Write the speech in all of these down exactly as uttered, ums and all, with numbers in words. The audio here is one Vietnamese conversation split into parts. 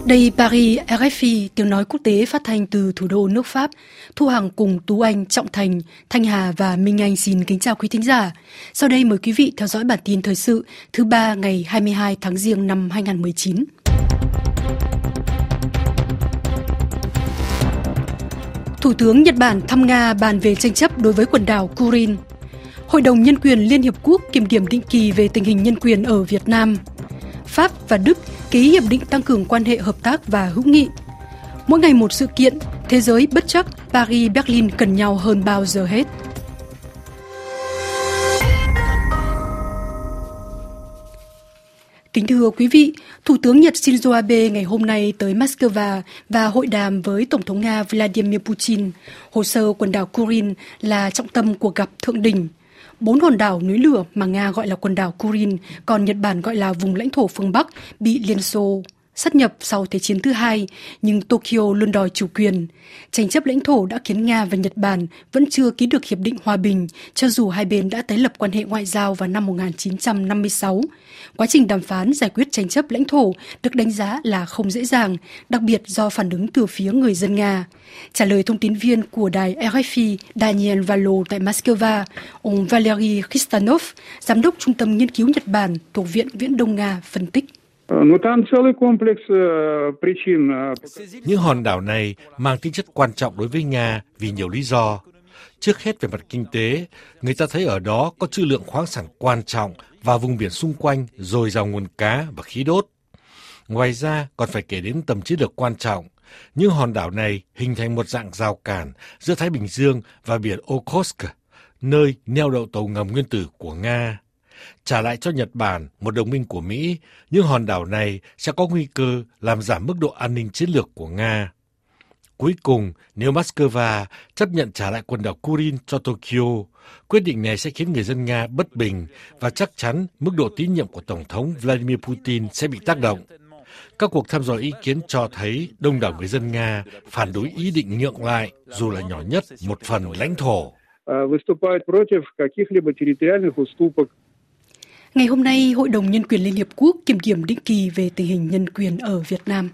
Đây Paris, rờ ép i, tiếng nói quốc tế phát thanh từ thủ đô nước Pháp. Thu Hằng cùng Tú Anh, Trọng Thành, Thanh Hà và Minh Anh xin kính chào quý thính giả. Sau đây mời quý vị theo dõi bản tin thời sự thứ ba ngày hai mươi hai tháng Giêng năm hai nghìn không trăm mười chín. Thủ tướng Nhật Bản thăm Nga bàn về tranh chấp đối với quần đảo Kuril. Hội đồng Nhân quyền Liên Hiệp Quốc kiểm điểm định kỳ về tình hình nhân quyền ở Việt Nam. Pháp và Đức ký hiệp định tăng cường quan hệ hợp tác và hữu nghị. Mỗi ngày một sự kiện, thế giới bất chấp, Paris, Berlin cần nhau hơn bao giờ hết. Kính thưa quý vị, Thủ tướng Nhật Shinzo Abe ngày hôm nay tới Moscow và hội đàm với Tổng thống Nga Vladimir Putin. Hồ sơ quần đảo Kuril là trọng tâm cuộc gặp thượng đỉnh. Bốn hòn đảo núi lửa mà Nga gọi là quần đảo Kuril, còn Nhật Bản gọi là vùng lãnh thổ phương Bắc, bị Liên Xô sát nhập sau Thế chiến thứ hai, nhưng Tokyo luôn đòi chủ quyền. Tranh chấp lãnh thổ đã khiến Nga và Nhật Bản vẫn chưa ký được hiệp định hòa bình, cho dù hai bên đã tái lập quan hệ ngoại giao vào năm một nghìn chín trăm năm mươi sáu. Quá trình đàm phán giải quyết tranh chấp lãnh thổ được đánh giá là không dễ dàng, đặc biệt do phản ứng từ phía người dân Nga. Trả lời thông tin viên của đài rờ ép i Daniel Valo tại Moscow, ông Valery Khistanov, giám đốc Trung tâm Nghiên cứu Nhật Bản thuộc Viện Viễn Đông Nga, phân tích. Những hòn đảo này mang tính chất quan trọng đối với Nga vì nhiều lý do. Trước hết về mặt kinh tế, người ta thấy ở đó có trữ lượng khoáng sản quan trọng và vùng biển xung quanh dồi dào nguồn cá và khí đốt. Ngoài ra còn phải kể đến tầm chiến lược quan trọng. Những hòn đảo này hình thành một dạng rào cản giữa Thái Bình Dương và biển Okhotsk, nơi neo đậu tàu ngầm nguyên tử của Nga. Trả lại cho Nhật Bản, một đồng minh của Mỹ, những hòn đảo này sẽ có nguy cơ làm giảm mức độ an ninh chiến lược của Nga. Cuối cùng, nếu Moscow chấp nhận trả lại quần đảo Kuril cho Tokyo, quyết định này sẽ khiến người dân Nga bất bình và chắc chắn mức độ tín nhiệm của Tổng thống Vladimir Putin sẽ bị tác động. Các cuộc thăm dò ý kiến cho thấy đông đảo người dân Nga phản đối ý định nhượng lại, dù là nhỏ nhất, một phần lãnh thổ. Ngày hôm nay, Hội đồng Nhân quyền Liên Hiệp Quốc kiểm điểm định kỳ về tình hình nhân quyền ở Việt Nam.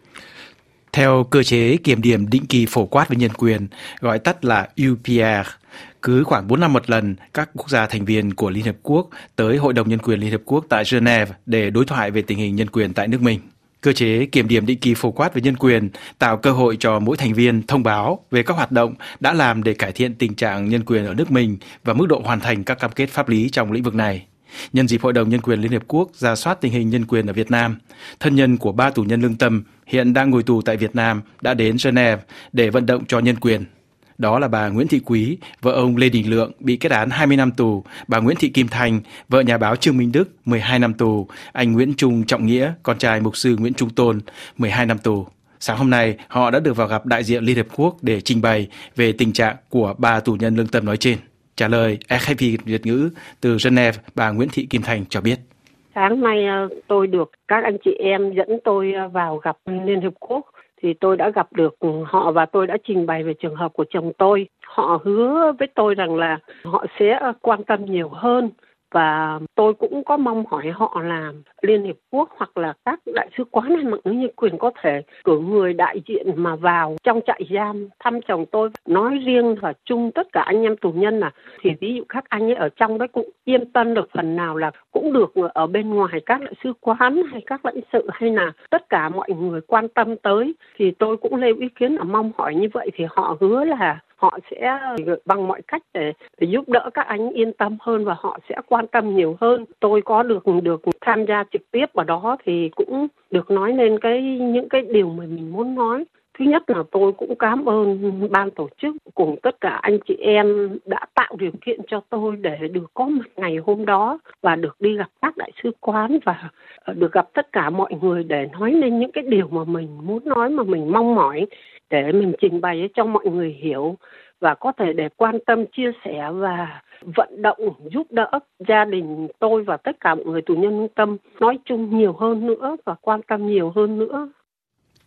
Theo cơ chế kiểm điểm định kỳ phổ quát về nhân quyền, gọi tắt là u pê rờ, cứ khoảng bốn năm một lần, các quốc gia thành viên của Liên Hợp Quốc tới Hội đồng Nhân quyền Liên Hợp Quốc tại Geneva để đối thoại về tình hình nhân quyền tại nước mình. Cơ chế kiểm điểm định kỳ phổ quát về nhân quyền tạo cơ hội cho mỗi thành viên thông báo về các hoạt động đã làm để cải thiện tình trạng nhân quyền ở nước mình và mức độ hoàn thành các cam kết pháp lý trong lĩnh vực này. Nhân dịp Hội đồng Nhân quyền Liên Hiệp Quốc rà soát tình hình nhân quyền ở Việt Nam, thân nhân của ba tù nhân lương tâm hiện đang ngồi tù tại Việt Nam đã đến Geneva để vận động cho nhân quyền. Đó là bà Nguyễn Thị Quý, vợ ông Lê Đình Lượng bị kết án hai mươi năm tù, bà Nguyễn Thị Kim Thanh, vợ nhà báo Trương Minh Đức mười hai năm tù, anh Nguyễn Trung Trọng Nghĩa, con trai mục sư Nguyễn Trung Tôn mười hai năm tù. Sáng hôm nay, họ đã được vào gặp đại diện Liên Hợp Quốc để trình bày về tình trạng của ba tù nhân lương tâm nói trên. Trả lời rờ ép i Việt ngữ từ Geneva, bà Nguyễn Thị Kim Thành cho biết. Sáng nay tôi được các anh chị em dẫn tôi vào gặp Liên Hợp Quốc, thì tôi đã gặp được họ và tôi đã trình bày về trường hợp của chồng tôi. Họ hứa với tôi rằng là họ sẽ quan tâm nhiều hơn. Và tôi cũng có mong hỏi họ là Liên Hiệp Quốc hoặc là các đại sứ quán hay mạng lưới nhân quyền có thể cử người đại diện mà vào trong trại giam thăm chồng tôi, nói riêng và chung tất cả anh em tù nhân là thì ví dụ các anh ấy ở trong đấy cũng yên tâm được phần nào là cũng được ở bên ngoài các đại sứ quán hay các lãnh sự hay là tất cả mọi người quan tâm tới. Thì tôi cũng nêu ý kiến là mong hỏi như vậy thì họ hứa là họ sẽ bằng mọi cách để, để giúp đỡ các anh yên tâm hơn và họ sẽ quan tâm nhiều hơn. Tôi có được được tham gia trực tiếp vào đó thì cũng được nói lên cái những cái điều mà mình muốn nói. Thứ nhất là tôi cũng cảm ơn ban tổ chức cùng tất cả anh chị em đã tạo điều kiện cho tôi để được có mặt ngày hôm đó và được đi gặp các đại sứ quán và được gặp tất cả mọi người để nói lên những cái điều mà mình muốn nói mà mình mong mỏi để mình trình bày cho mọi người hiểu và có thể để quan tâm, chia sẻ và vận động giúp đỡ gia đình tôi và tất cả mọi người tù nhân lương tâm nói chung nhiều hơn nữa và quan tâm nhiều hơn nữa.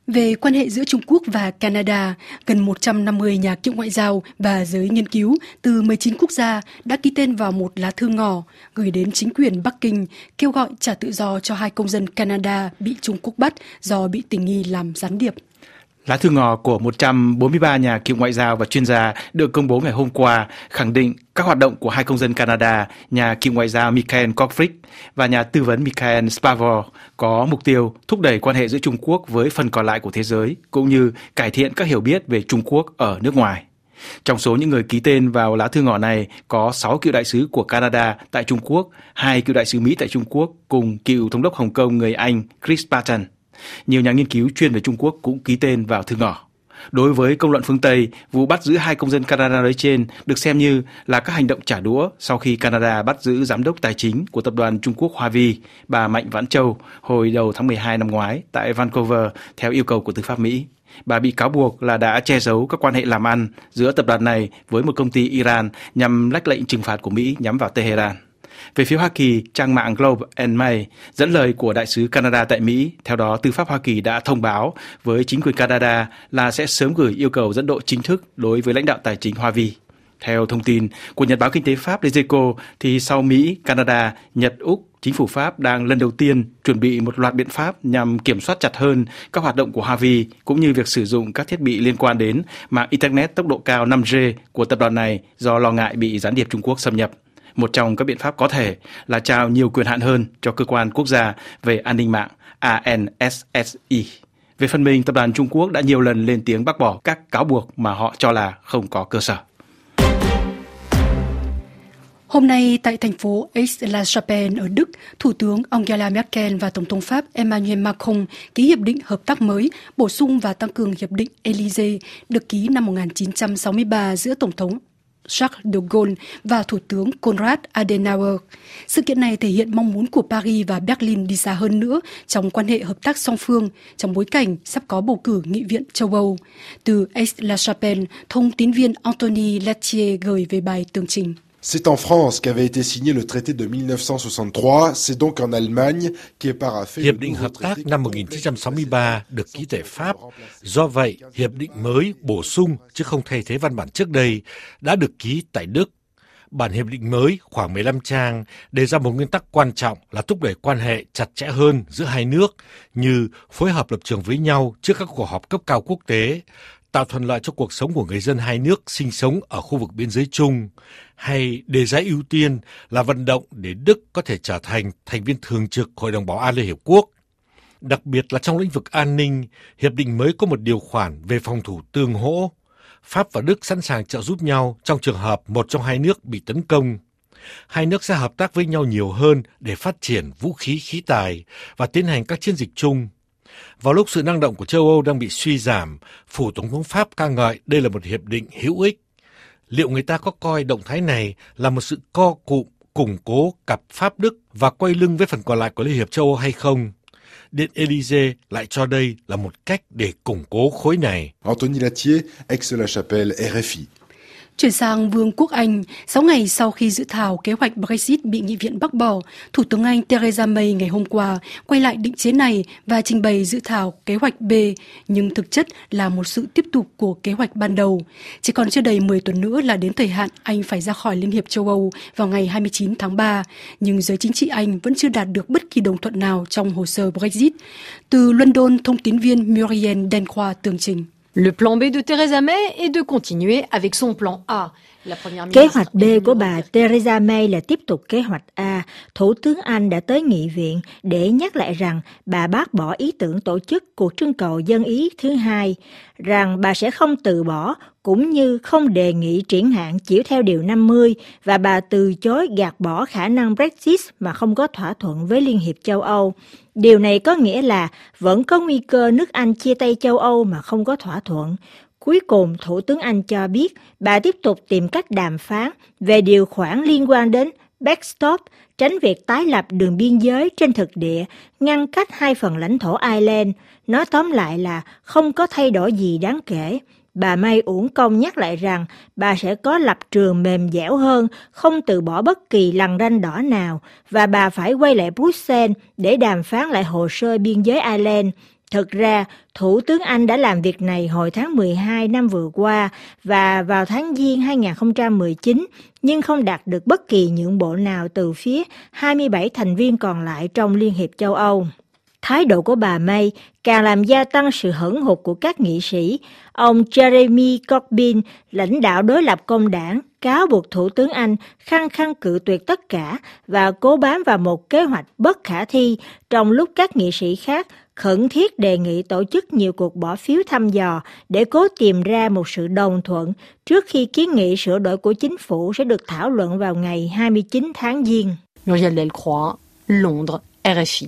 Về quan hệ giữa Trung Quốc và Canada, gần một trăm năm mươi nhà cựu ngoại giao và giới nghiên cứu từ mười chín quốc gia đã ký tên vào một lá thư ngỏ gửi đến chính quyền Bắc Kinh kêu gọi trả tự do cho hai công dân Canada bị Trung Quốc bắt do bị tình nghi làm gián điệp. Lá thư ngỏ của một trăm bốn mươi ba nhà cựu ngoại giao và chuyên gia được công bố ngày hôm qua khẳng định các hoạt động của hai công dân Canada, nhà cựu ngoại giao Michael Koffrick và nhà tư vấn Michael Spavor có mục tiêu thúc đẩy quan hệ giữa Trung Quốc với phần còn lại của thế giới, cũng như cải thiện các hiểu biết về Trung Quốc ở nước ngoài. Trong số những người ký tên vào lá thư ngỏ này có sáu cựu đại sứ của Canada tại Trung Quốc, hai cựu đại sứ Mỹ tại Trung Quốc cùng cựu thống đốc Hồng Kông người Anh Chris Patten. Nhiều nhà nghiên cứu chuyên về Trung Quốc cũng ký tên vào thư ngỏ. Đối với công luận phương Tây, vụ bắt giữ hai công dân Canada nói trên được xem như là các hành động trả đũa sau khi Canada bắt giữ giám đốc tài chính của tập đoàn Trung Quốc Hoa Vi, bà Mạnh Vãn Châu, hồi đầu tháng mười hai năm ngoái tại Vancouver theo yêu cầu của tư pháp Mỹ. Bà bị cáo buộc là đã che giấu các quan hệ làm ăn giữa tập đoàn này với một công ty Iran nhằm lách lệnh trừng phạt của Mỹ nhắm vào Tehran. Về phía Hoa Kỳ, trang mạng Globe and Mail dẫn lời của đại sứ Canada tại Mỹ, theo đó tư pháp Hoa Kỳ đã thông báo với chính quyền Canada là sẽ sớm gửi yêu cầu dẫn độ chính thức đối với lãnh đạo tài chính Hoa Vi. Theo thông tin của Nhật báo Kinh tế Pháp Les Echos, thì sau Mỹ, Canada, Nhật, Úc, chính phủ Pháp đang lần đầu tiên chuẩn bị một loạt biện pháp nhằm kiểm soát chặt hơn các hoạt động của Hoa Vi, cũng như việc sử dụng các thiết bị liên quan đến mạng Internet tốc độ cao năm G của tập đoàn này do lo ngại bị gián điệp Trung Quốc xâm nhập. Một trong các biện pháp có thể là trao nhiều quyền hạn hơn cho Cơ quan Quốc gia về An ninh mạng A N S S I. Về phần mình, tập đoàn Trung Quốc đã nhiều lần lên tiếng bác bỏ các cáo buộc mà họ cho là không có cơ sở. Hôm nay tại thành phố Aix-la-Chapelle ở Đức, Thủ tướng Angela Merkel và Tổng thống Pháp Emmanuel Macron ký hiệp định hợp tác mới, bổ sung và tăng cường hiệp định Élysée được ký năm một nghìn chín trăm sáu mươi ba giữa Tổng thống Charles de Gaulle và Thủ tướng Konrad Adenauer. Sự kiện này thể hiện mong muốn của Paris và Berlin đi xa hơn nữa trong quan hệ hợp tác song phương trong bối cảnh sắp có bầu cử Nghị viện châu Âu. Từ Aix-la-Chapelle, thông tín viên Anthony Latier gửi về bài tường trình. C'est en France qu'avait été signé le traité de mille neuf cent soixante-trois, c'est donc en Allemagne qu'est paraphé. Hiệp định hợp tác năm một nghìn chín trăm sáu mươi ba được ký tại Pháp. Do vậy, hiệp định mới bổ sung chứ không thay thế văn bản trước đây đã được ký tại Đức. Bản hiệp định mới khoảng mười lăm trang đề ra một nguyên tắc quan trọng là thúc đẩy quan hệ chặt chẽ hơn giữa hai nước, như phối hợp lập trường với nhau trước các cuộc họp cấp cao quốc tế, tạo thuận lợi cho cuộc sống của người dân hai nước sinh sống ở khu vực biên giới chung, hay đề ra ưu tiên là vận động để Đức có thể trở thành thành viên thường trực Hội đồng Bảo an Liên Hiệp Quốc. Đặc biệt là trong lĩnh vực an ninh, hiệp định mới có một điều khoản về phòng thủ tương hỗ. Pháp và Đức sẵn sàng trợ giúp nhau trong trường hợp một trong hai nước bị tấn công. Hai nước sẽ hợp tác với nhau nhiều hơn để phát triển vũ khí khí tài và tiến hành các chiến dịch chung. Vào lúc sự năng động của châu Âu đang bị suy giảm, phủ Tổng thống Pháp ca ngợi đây là một hiệp định hữu ích. Liệu người ta có coi động thái này là một sự co cụm, củng cố cặp Pháp-Đức và quay lưng với phần còn lại của Liên hiệp châu Âu hay không? Điện Élysée lại cho đây là một cách để củng cố khối này. Anthony Latier, Aix-la-Chapelle, R F I. Chuyển sang Vương quốc Anh, sáu ngày sau khi dự thảo kế hoạch Brexit bị Nghị viện bác bỏ, Thủ tướng Anh Theresa May ngày hôm qua quay lại định chế này và trình bày dự thảo kế hoạch B, nhưng thực chất là một sự tiếp tục của kế hoạch ban đầu. Chỉ còn chưa đầy mười tuần nữa là đến thời hạn Anh phải ra khỏi Liên hiệp châu Âu vào ngày hai mươi chín tháng ba, nhưng giới chính trị Anh vẫn chưa đạt được bất kỳ đồng thuận nào trong hồ sơ Brexit. Từ London, thông tín viên Muriel Denqua tường trình. Le plan B de Theresa May est de continuer avec son plan A. Kế hoạch B của bà Theresa May là tiếp tục kế hoạch A. Thủ tướng Anh đã tới nghị viện để nhắc lại rằng bà bác bỏ ý tưởng tổ chức cuộc trưng cầu dân ý thứ hai, rằng bà sẽ không từ bỏ cũng như không đề nghị triển hạn chiếu theo điều năm mươi, và bà từ chối gạt bỏ khả năng Brexit mà không có thỏa thuận với Liên hiệp châu Âu. Điều này có nghĩa là vẫn có nguy cơ nước Anh chia tay châu Âu mà không có thỏa thuận. Cuối cùng, Thủ tướng Anh cho biết bà tiếp tục tìm cách đàm phán về điều khoản liên quan đến backstop, tránh việc tái lập đường biên giới trên thực địa, ngăn cách hai phần lãnh thổ Ireland. Nói tóm lại là không có thay đổi gì đáng kể. Bà May uổng công nhắc lại rằng bà sẽ có lập trường mềm dẻo hơn, không từ bỏ bất kỳ lằn ranh đỏ nào, và bà phải quay lại Bruxelles để đàm phán lại hồ sơ biên giới Ireland. Thực ra, Thủ tướng Anh đã làm việc này hồi tháng mười hai năm vừa qua và vào tháng Giêng hai không một chín, nhưng không đạt được bất kỳ nhượng bộ nào từ phía hai mươi bảy thành viên còn lại trong Liên hiệp châu Âu. Thái độ của bà May càng làm gia tăng sự hững hụt của các nghị sĩ. Ông Jeremy Corbyn, lãnh đạo đối lập công đảng, cáo buộc Thủ tướng Anh khăng khăng cự tuyệt tất cả và cố bám vào một kế hoạch bất khả thi, trong lúc các nghị sĩ khác khẩn thiết đề nghị tổ chức nhiều cuộc bỏ phiếu thăm dò để cố tìm ra một sự đồng thuận trước khi kiến nghị sửa đổi của chính phủ sẽ được thảo luận vào ngày hai mươi chín tháng Giêng. Muriel Delcroix, Londres, R F I.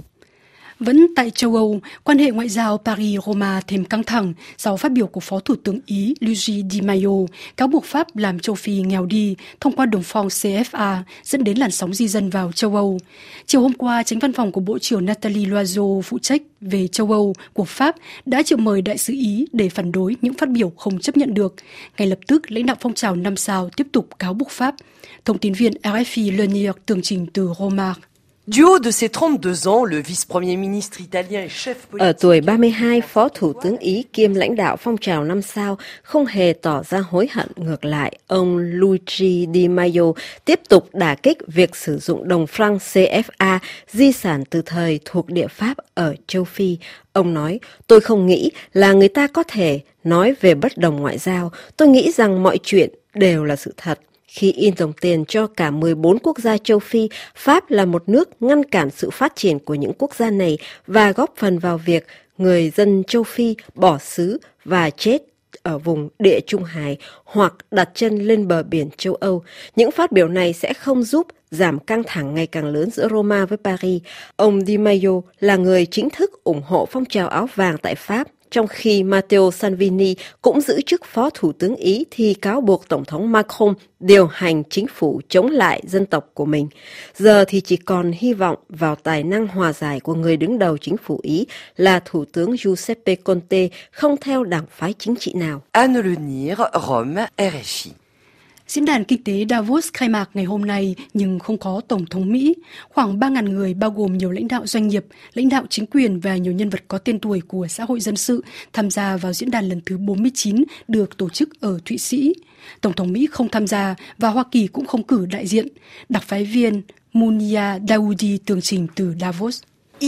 Vẫn tại châu Âu, quan hệ ngoại giao Paris-Roma thêm căng thẳng sau phát biểu của Phó Thủ tướng Ý Luigi Di Maio cáo buộc Pháp làm châu Phi nghèo đi thông qua đồng phong C F A, dẫn đến làn sóng di dân vào châu Âu. Chiều hôm qua, Chánh văn phòng của Bộ trưởng Nathalie Loiseau phụ trách về châu Âu của Pháp đã triệu mời đại sứ Ý để phản đối những phát biểu không chấp nhận được. Ngay lập tức, lãnh đạo phong trào năm sao tiếp tục cáo buộc Pháp. Thông tin viên R F I Lenier tường trình từ Roma. Du haut de ses trente-deux ans, le vice-premier ministre italien et chef politique... Ở tuổi ba mươi hai, Phó Thủ tướng Ý kiêm lãnh đạo phong trào năm sao không hề tỏ ra hối hận. Ngược lại, ông Luigi Di Maio tiếp tục đả kích việc sử dụng đồng franc C F A, di sản từ thời thuộc địa Pháp ở châu Phi. Ông nói, tôi không nghĩ là người ta có thể nói về bất đồng ngoại giao. Tôi nghĩ rằng mọi chuyện đều là sự thật. Khi in đồng tiền cho cả mười bốn quốc gia châu Phi, Pháp là một nước ngăn cản sự phát triển của những quốc gia này và góp phần vào việc người dân châu Phi bỏ xứ và chết ở vùng Địa Trung Hải hoặc đặt chân lên bờ biển châu Âu. Những phát biểu này sẽ không giúp giảm căng thẳng ngày càng lớn giữa Roma với Paris. Ông Di Maio là người chính thức ủng hộ phong trào áo vàng tại Pháp, trong khi Matteo Salvini cũng giữ chức Phó Thủ tướng Ý thì cáo buộc Tổng thống Macron điều hành chính phủ chống lại dân tộc của mình. Giờ thì chỉ còn hy vọng vào tài năng hòa giải của người đứng đầu chính phủ Ý là Thủ tướng Giuseppe Conte, không theo đảng phái chính trị nào. Anne Lenier, Rome, R F I. Diễn đàn kinh tế Davos khai mạc ngày hôm nay nhưng không có Tổng thống Mỹ. Khoảng ba nghìn người bao gồm nhiều lãnh đạo doanh nghiệp, lãnh đạo chính quyền và nhiều nhân vật có tên tuổi của xã hội dân sự tham gia vào diễn đàn lần thứ bốn mươi chín được tổ chức ở Thụy Sĩ. Tổng thống Mỹ không tham gia và Hoa Kỳ cũng không cử đại diện. Đặc phái viên Munia Daoudi tường trình từ Davos.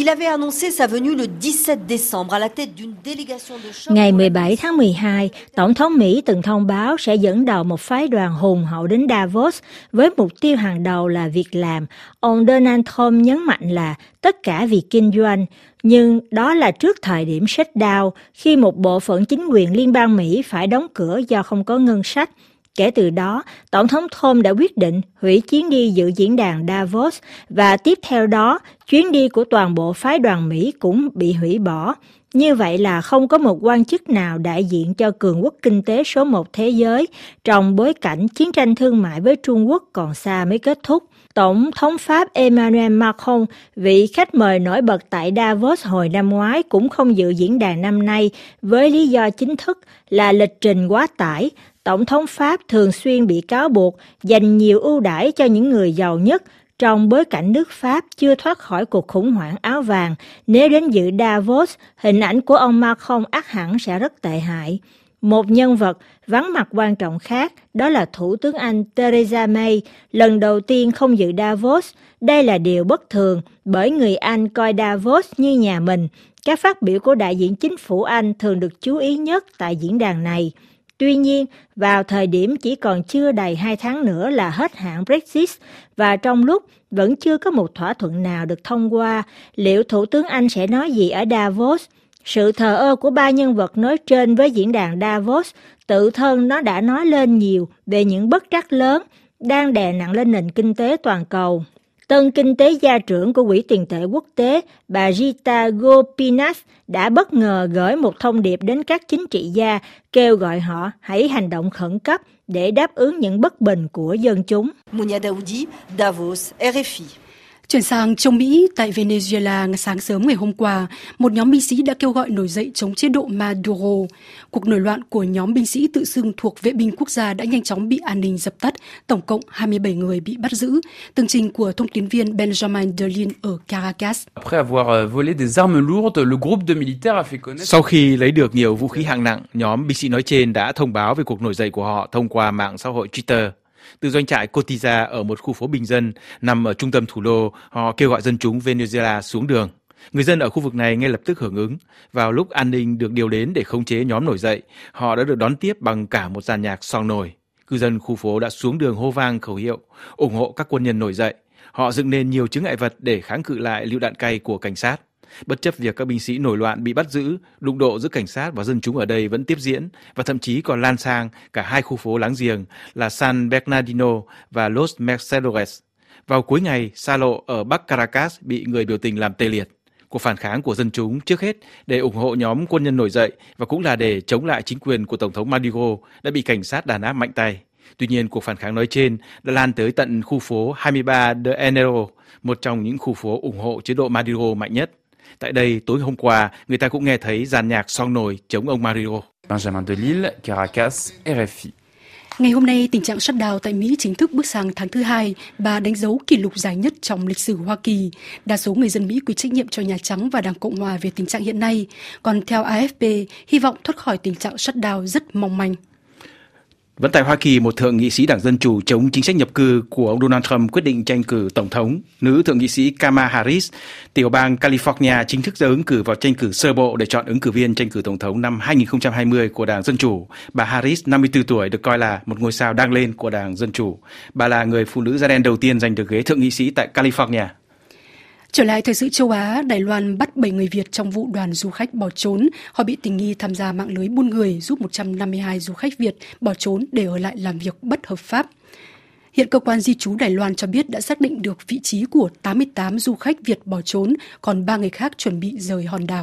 Ngày mười bảy tháng mười hai, Tổng thống Mỹ từng thông báo sẽ dẫn đầu một phái đoàn hùng hậu đến Davos với mục tiêu hàng đầu là việc làm. Ông Donald Trump nhấn mạnh là tất cả vì kinh doanh, nhưng đó là trước thời điểm shutdown, khi một bộ phận chính quyền liên bang Mỹ phải đóng cửa do không có ngân sách. Kể từ đó, Tổng thống Trump đã quyết định hủy chuyến đi dự diễn đàn Davos và tiếp theo đó, chuyến đi của toàn bộ phái đoàn Mỹ cũng bị hủy bỏ. Như vậy là không có một quan chức nào đại diện cho cường quốc kinh tế số một thế giới trong bối cảnh chiến tranh thương mại với Trung Quốc còn xa mới kết thúc. Tổng thống Pháp Emmanuel Macron, vị khách mời nổi bật tại Davos hồi năm ngoái, cũng không dự diễn đàn năm nay với lý do chính thức là lịch trình quá tải. Tổng thống Pháp thường xuyên bị cáo buộc dành nhiều ưu đãi cho những người giàu nhất trong bối cảnh nước Pháp chưa thoát khỏi cuộc khủng hoảng áo vàng. Nếu đến dự Davos, hình ảnh của ông Macron ắt hẳn sẽ rất tệ hại. Một nhân vật vắng mặt quan trọng khác đó là Thủ tướng Anh Theresa May, lần đầu tiên không dự Davos. Đây là điều bất thường bởi người Anh coi Davos như nhà mình. Các phát biểu của đại diện chính phủ Anh thường được chú ý nhất tại diễn đàn này. Tuy nhiên, vào thời điểm chỉ còn chưa đầy hai tháng nữa là hết hạn Brexit và trong lúc vẫn chưa có một thỏa thuận nào được thông qua, liệu Thủ tướng Anh sẽ nói gì ở Davos? Sự thờ ơ của ba nhân vật nói trên với diễn đàn Davos tự thân nó đã nói lên nhiều về những bất trắc lớn đang đè nặng lên nền kinh tế toàn cầu. Tân kinh tế gia trưởng của Quỹ tiền tệ quốc tế, bà Gita Gopinath đã bất ngờ gửi một thông điệp đến các chính trị gia kêu gọi họ hãy hành động khẩn cấp để đáp ứng những bất bình của dân chúng. Munia Daoudi, Davos, R F I. Chuyển sang châu Mỹ, tại Venezuela sáng sớm ngày hôm qua, một nhóm binh sĩ đã kêu gọi nổi dậy chống chế độ Maduro. Cuộc nổi loạn của nhóm binh sĩ tự xưng thuộc vệ binh quốc gia đã nhanh chóng bị an ninh dập tắt, tổng cộng hai mươi bảy người bị bắt giữ. Tường trình của thông tín viên Benjamin Derlin ở Caracas. Sau khi lấy được nhiều vũ khí hạng nặng, nhóm binh sĩ nói trên đã thông báo về cuộc nổi dậy của họ thông qua mạng xã hội Twitter. Từ doanh trại Cotiza ở một khu phố bình dân nằm ở trung tâm thủ đô, họ kêu gọi dân chúng Venezuela xuống đường. Người dân ở khu vực này ngay lập tức hưởng ứng. Vào lúc an ninh được điều đến để khống chế nhóm nổi dậy, họ đã được đón tiếp bằng cả một dàn nhạc song nổi. Cư dân khu phố đã xuống đường hô vang khẩu hiệu, ủng hộ các quân nhân nổi dậy. Họ dựng nên nhiều chướng ngại vật để kháng cự lại lựu đạn cay của cảnh sát. Bất chấp việc các binh sĩ nổi loạn bị bắt giữ, đụng độ giữa cảnh sát và dân chúng ở đây vẫn tiếp diễn và thậm chí còn lan sang cả hai khu phố láng giềng là San Bernardino và Los Mercedores. Vào cuối ngày, xa lộ ở Bắc Caracas bị người biểu tình làm tê liệt. Cuộc phản kháng của dân chúng trước hết để ủng hộ nhóm quân nhân nổi dậy và cũng là để chống lại chính quyền của Tổng thống Maduro đã bị cảnh sát đàn áp mạnh tay. Tuy nhiên, cuộc phản kháng nói trên đã lan tới tận khu phố hai mươi ba de Enero, một trong những khu phố ủng hộ chế độ Maduro mạnh nhất. Tại đây, tối hôm qua, người ta cũng nghe thấy dàn nhạc song nổi chống ông Maduro. Benjamin Delille, Caracas, R F I. Ngày hôm nay, tình trạng shutdown tại Mỹ chính thức bước sang tháng thứ hai và đánh dấu kỷ lục dài nhất trong lịch sử Hoa Kỳ. Đa số người dân Mỹ quy trách nhiệm cho Nhà Trắng và Đảng Cộng Hòa về tình trạng hiện nay. Còn theo A F P, hy vọng thoát khỏi tình trạng shutdown rất mong manh. Vẫn tại Hoa Kỳ, một thượng nghị sĩ Đảng Dân Chủ chống chính sách nhập cư của ông Donald Trump quyết định tranh cử tổng thống. Nữ thượng nghị sĩ Kamala Harris, tiểu bang California chính thức ra ứng cử vào tranh cử sơ bộ để chọn ứng cử viên tranh cử tổng thống năm hai không hai không của Đảng Dân Chủ. Bà Harris, năm mươi tư tuổi, được coi là một ngôi sao đang lên của Đảng Dân Chủ. Bà là người phụ nữ da đen đầu tiên giành được ghế thượng nghị sĩ tại California. Trở lại thời sự châu Á, Đài Loan bắt bảy người Việt trong vụ đoàn du khách bỏ trốn. Họ bị tình nghi tham gia mạng lưới buôn người giúp một trăm năm mươi hai du khách Việt bỏ trốn để ở lại làm việc bất hợp pháp. Hiện cơ quan di trú Đài Loan cho biết đã xác định được vị trí của tám mươi tám du khách Việt bỏ trốn, còn ba người khác chuẩn bị rời hòn đảo.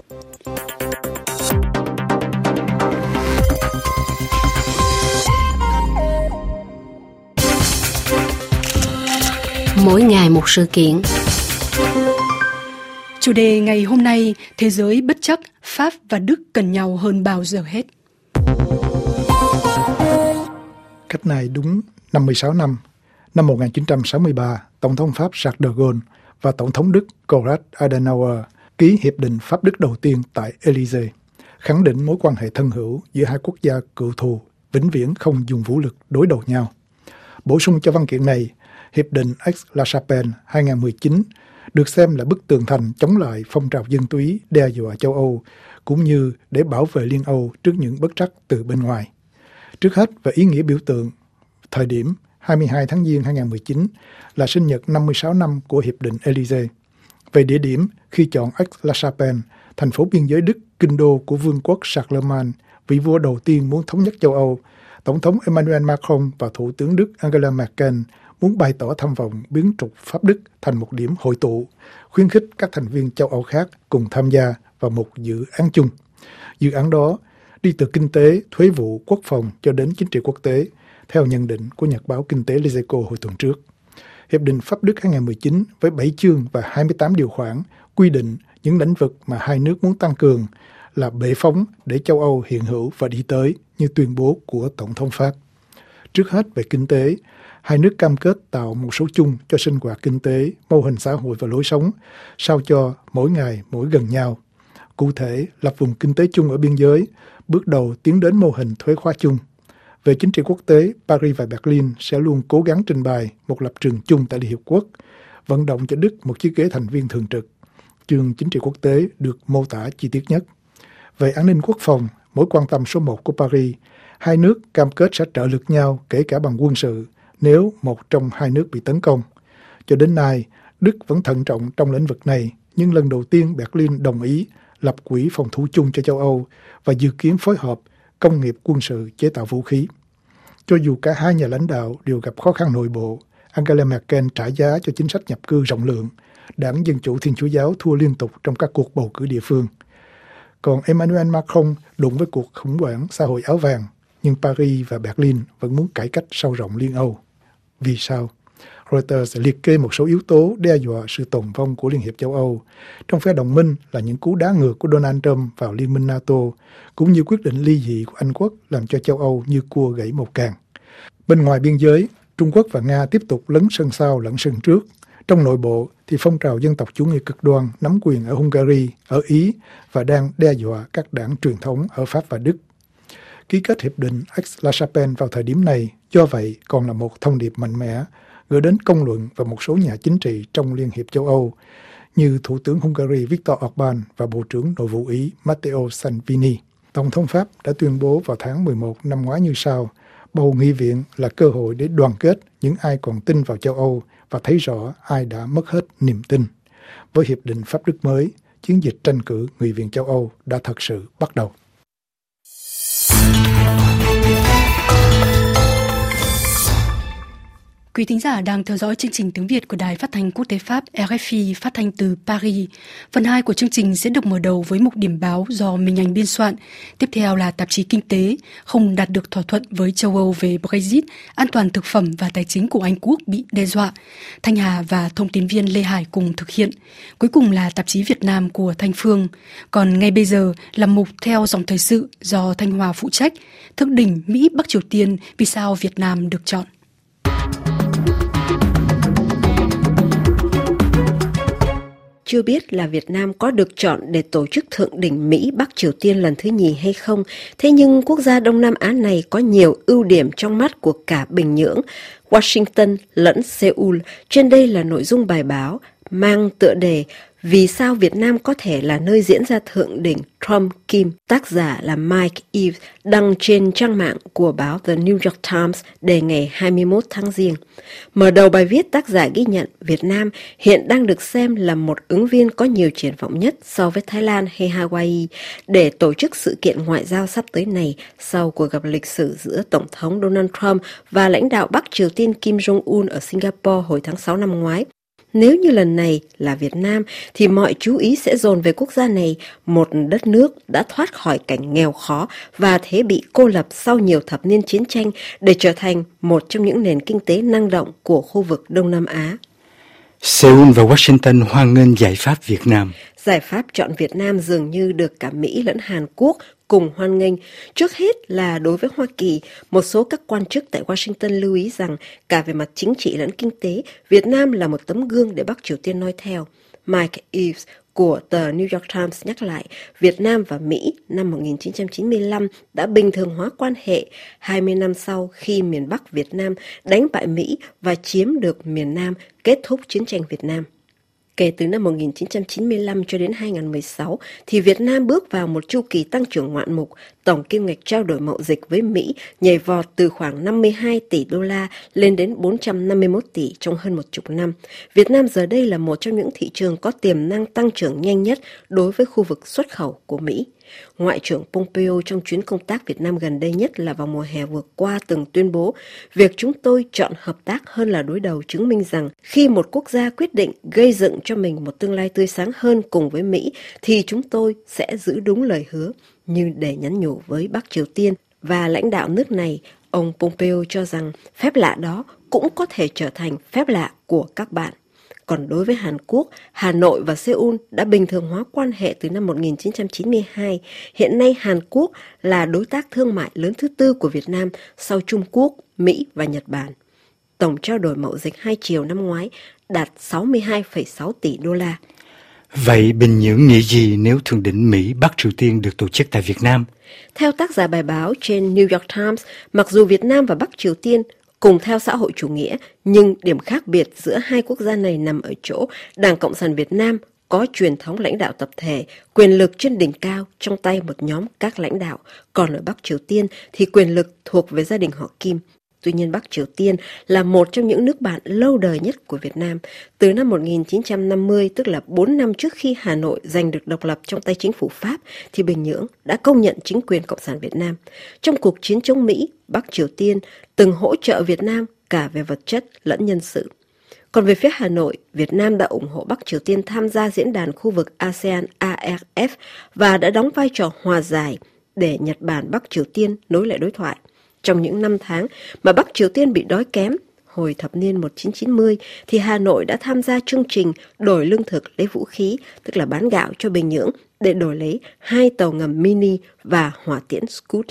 Mỗi ngày một sự kiện. Chủ đề ngày hôm nay, thế giới bất chấp, Pháp và Đức cần nhau hơn bao giờ hết. Cách này đúng năm mươi sáu năm, năm một nghìn chín trăm sáu mươi ba, Tổng thống Pháp Charles de Gaulle và Tổng thống Đức Konrad Adenauer ký hiệp định Pháp-Đức đầu tiên tại Élysée, khẳng định mối quan hệ thân hữu giữa hai quốc gia cựu thù vĩnh viễn không dùng vũ lực đối đầu nhau. Bổ sung cho văn kiện này, Hiệp định Aix-la-Chapelle hai không một chín được xem là bức tường thành chống lại phong trào dân túy đe dọa châu Âu, cũng như để bảo vệ Liên Âu trước những bất trắc từ bên ngoài. Trước hết, về ý nghĩa biểu tượng, thời điểm hai mươi hai tháng Giêng hai không một chín là sinh nhật năm mươi sáu năm của Hiệp định Élysée. Về địa điểm, khi chọn Aix-la-Chapelle, thành phố biên giới Đức, kinh đô của vương quốc Charlemagne, vị vua đầu tiên muốn thống nhất châu Âu, Tổng thống Emmanuel Macron và Thủ tướng Đức Angela Merkel muốn bày tỏ tham vọng biến trục Pháp Đức thành một điểm hội tụ, khuyến khích các thành viên châu Âu khác cùng tham gia vào một dự án chung. Dự án đó đi từ kinh tế, thuế vụ, quốc phòng cho đến chính trị quốc tế, theo nhận định của nhật báo Kinh tế Les Echos hồi tuần trước. Hiệp định Pháp Đức hai không một chín với bảy chương và hai mươi tám điều khoản quy định những lĩnh vực mà hai nước muốn tăng cường là bệ phóng để châu Âu hiện hữu và đi tới, như tuyên bố của Tổng thống Pháp. Trước hết về kinh tế, hai nước cam kết tạo một số chung cho sinh hoạt kinh tế, mô hình xã hội và lối sống, sao cho mỗi ngày mỗi gần nhau. Cụ thể, lập vùng kinh tế chung ở biên giới, bước đầu tiến đến mô hình thuế khóa chung. Về chính trị quốc tế, Paris và Berlin sẽ luôn cố gắng trình bày một lập trường chung tại Liên Hiệp Quốc, vận động cho Đức một chiếc ghế thành viên thường trực. Chương chính trị quốc tế được mô tả chi tiết nhất. Về an ninh quốc phòng, mối quan tâm số một của Paris, hai nước cam kết sẽ trợ lực nhau kể cả bằng quân sự nếu một trong hai nước bị tấn công. Cho đến nay, Đức vẫn thận trọng trong lĩnh vực này, nhưng lần đầu tiên Berlin đồng ý lập quỹ phòng thủ chung cho châu Âu và dự kiến phối hợp công nghiệp quân sự chế tạo vũ khí. Cho dù cả hai nhà lãnh đạo đều gặp khó khăn nội bộ, Angela Merkel trả giá cho chính sách nhập cư rộng lượng, Đảng Dân Chủ Thiên Chúa Giáo thua liên tục trong các cuộc bầu cử địa phương. Còn Emmanuel Macron đụng với cuộc khủng hoảng xã hội áo vàng, nhưng Paris và Berlin vẫn muốn cải cách sâu rộng Liên Âu. Vì sao? Reuters liệt kê một số yếu tố đe dọa sự tồn vong của Liên hiệp châu Âu. Trong phe đồng minh là những cú đá ngược của Donald Trump vào Liên minh NATO, cũng như quyết định ly dị của Anh Quốc làm cho châu Âu như cua gãy một càng. Bên ngoài biên giới, Trung Quốc và Nga tiếp tục lấn sân sau lẫn sân trước. Trong nội bộ thì phong trào dân tộc chủ nghĩa cực đoan nắm quyền ở Hungary, ở Ý và đang đe dọa các đảng truyền thống ở Pháp và Đức. Ký kết hiệp định Aix-la-Chapelle vào thời điểm này do vậy còn là một thông điệp mạnh mẽ gửi đến công luận và một số nhà chính trị trong Liên hiệp châu Âu như Thủ tướng Hungary Viktor Orbán và Bộ trưởng Nội vụ Ý Matteo Salvini. Tổng thống Pháp đã tuyên bố vào tháng mười một năm ngoái như sau: bầu nghị viện là cơ hội để đoàn kết những ai còn tin vào châu Âu và thấy rõ ai đã mất hết niềm tin. Với hiệp định Pháp Đức mới, chiến dịch tranh cử nghị viện châu Âu đã thật sự bắt đầu. Quý thính giả đang theo dõi chương trình tiếng Việt của Đài Phát thanh Quốc tế Pháp rờ ép i phát thanh từ Paris. Phần hai của chương trình sẽ được mở đầu với mục điểm báo do Minh Anh biên soạn. Tiếp theo là tạp chí Kinh tế, không đạt được thỏa thuận với châu Âu về Brexit, an toàn thực phẩm và tài chính của Anh Quốc bị đe dọa. Thanh Hà và thông tín viên Lê Hải cùng thực hiện. Cuối cùng là tạp chí Việt Nam của Thanh Phương. Còn ngay bây giờ là mục theo dòng thời sự do Thanh Hòa phụ trách. Thượng đỉnh Mỹ Bắc Triều Tiên, vì sao Việt Nam được chọn? Chưa biết là Việt Nam có được chọn để tổ chức thượng đỉnh Mỹ Bắc Triều Tiên lần thứ nhì hay không, thế nhưng quốc gia Đông Nam Á này có nhiều ưu điểm trong mắt của cả Bình Nhưỡng, Washington lẫn Seoul. Trên đây là nội dung bài báo mang tựa đề Vì sao Việt Nam có thể là nơi diễn ra thượng đỉnh Trump-Kim. Tác giả là Mike Eves, đăng trên trang mạng của báo The New York Times đề ngày hai mươi mốt tháng Giêng. Mở đầu bài viết, tác giả ghi nhận Việt Nam hiện đang được xem là một ứng viên có nhiều triển vọng nhất so với Thái Lan hay Hawaii để tổ chức sự kiện ngoại giao sắp tới này sau cuộc gặp lịch sử giữa Tổng thống Donald Trump và lãnh đạo Bắc Triều Tiên Kim Jong-un ở Singapore hồi tháng sáu năm ngoái. Nếu như lần này là Việt Nam thì mọi chú ý sẽ dồn về quốc gia này, một đất nước đã thoát khỏi cảnh nghèo khó và thế bị cô lập sau nhiều thập niên chiến tranh để trở thành một trong những nền kinh tế năng động của khu vực Đông Nam Á. Seoul và Washington hoan nghênh giải pháp Việt Nam. Giải pháp chọn Việt Nam dường như được cả Mỹ lẫn Hàn Quốc cùng hoan nghênh. Trước hết là đối với Hoa Kỳ, một số các quan chức tại Washington lưu ý rằng cả về mặt chính trị lẫn kinh tế, Việt Nam là một tấm gương để Bắc Triều Tiên noi theo. Mike Eves của tờ New York Times nhắc lại, Việt Nam và Mỹ năm một nghìn chín trăm chín mươi lăm đã bình thường hóa quan hệ hai mươi năm sau khi miền Bắc Việt Nam đánh bại Mỹ và chiếm được miền Nam, kết thúc chiến tranh Việt Nam. Kể từ năm một nghìn chín trăm chín mươi lăm cho đến hai nghìn không trăm mười sáu, thì Việt Nam bước vào một chu kỳ tăng trưởng ngoạn mục. Tổng kim ngạch trao đổi mậu dịch với Mỹ nhảy vọt từ khoảng năm mươi hai tỷ đô la lên đến bốn trăm năm mươi mốt tỷ trong hơn một chục năm. Việt Nam giờ đây là một trong những thị trường có tiềm năng tăng trưởng nhanh nhất đối với khu vực xuất khẩu của Mỹ. Ngoại trưởng Pompeo trong chuyến công tác Việt Nam gần đây nhất là vào mùa hè vừa qua từng tuyên bố, việc chúng tôi chọn hợp tác hơn là đối đầu chứng minh rằng khi một quốc gia quyết định gây dựng cho mình một tương lai tươi sáng hơn cùng với Mỹ, thì chúng tôi sẽ giữ đúng lời hứa. Như để nhắn nhủ với Bắc Triều Tiên và lãnh đạo nước này, ông Pompeo cho rằng phép lạ đó cũng có thể trở thành phép lạ của các bạn. Còn đối với Hàn Quốc, Hà Nội và Seoul đã bình thường hóa quan hệ từ năm một nghìn chín trăm chín mươi hai. Hiện nay Hàn Quốc là đối tác thương mại lớn thứ tư của Việt Nam sau Trung Quốc, Mỹ và Nhật Bản. Tổng trao đổi mậu dịch hai chiều năm ngoái đạt sáu mươi hai phẩy sáu tỷ đô la. Vậy Bình Nhưỡng nghĩ gì nếu thượng đỉnh Mỹ Bắc Triều Tiên được tổ chức tại Việt Nam? Theo tác giả bài báo trên New York Times, mặc dù Việt Nam và Bắc Triều Tiên cùng theo xã hội chủ nghĩa, nhưng điểm khác biệt giữa hai quốc gia này nằm ở chỗ Đảng Cộng sản Việt Nam có truyền thống lãnh đạo tập thể, quyền lực trên đỉnh cao trong tay một nhóm các lãnh đạo, còn ở Bắc Triều Tiên thì quyền lực thuộc về gia đình họ Kim. Tuy nhiên Bắc Triều Tiên là một trong những nước bạn lâu đời nhất của Việt Nam. Từ năm một nghìn chín trăm năm mươi, tức là bốn năm trước khi Hà Nội giành được độc lập trong tay chính phủ Pháp, thì Bình Nhưỡng đã công nhận chính quyền Cộng sản Việt Nam. Trong cuộc chiến chống Mỹ, Bắc Triều Tiên từng hỗ trợ Việt Nam cả về vật chất lẫn nhân sự. Còn về phía Hà Nội, Việt Nam đã ủng hộ Bắc Triều Tiên tham gia diễn đàn khu vực a sê an a ép ép và đã đóng vai trò hòa giải để Nhật Bản Bắc Triều Tiên nối lại đối thoại. Trong những năm tháng mà Bắc Triều Tiên bị đói kém, hồi thập niên một nghìn chín trăm chín mươi, thì Hà Nội đã tham gia chương trình đổi lương thực lấy vũ khí, tức là bán gạo cho Bình Nhưỡng, để đổi lấy hai tàu ngầm mini và hỏa tiễn Scud.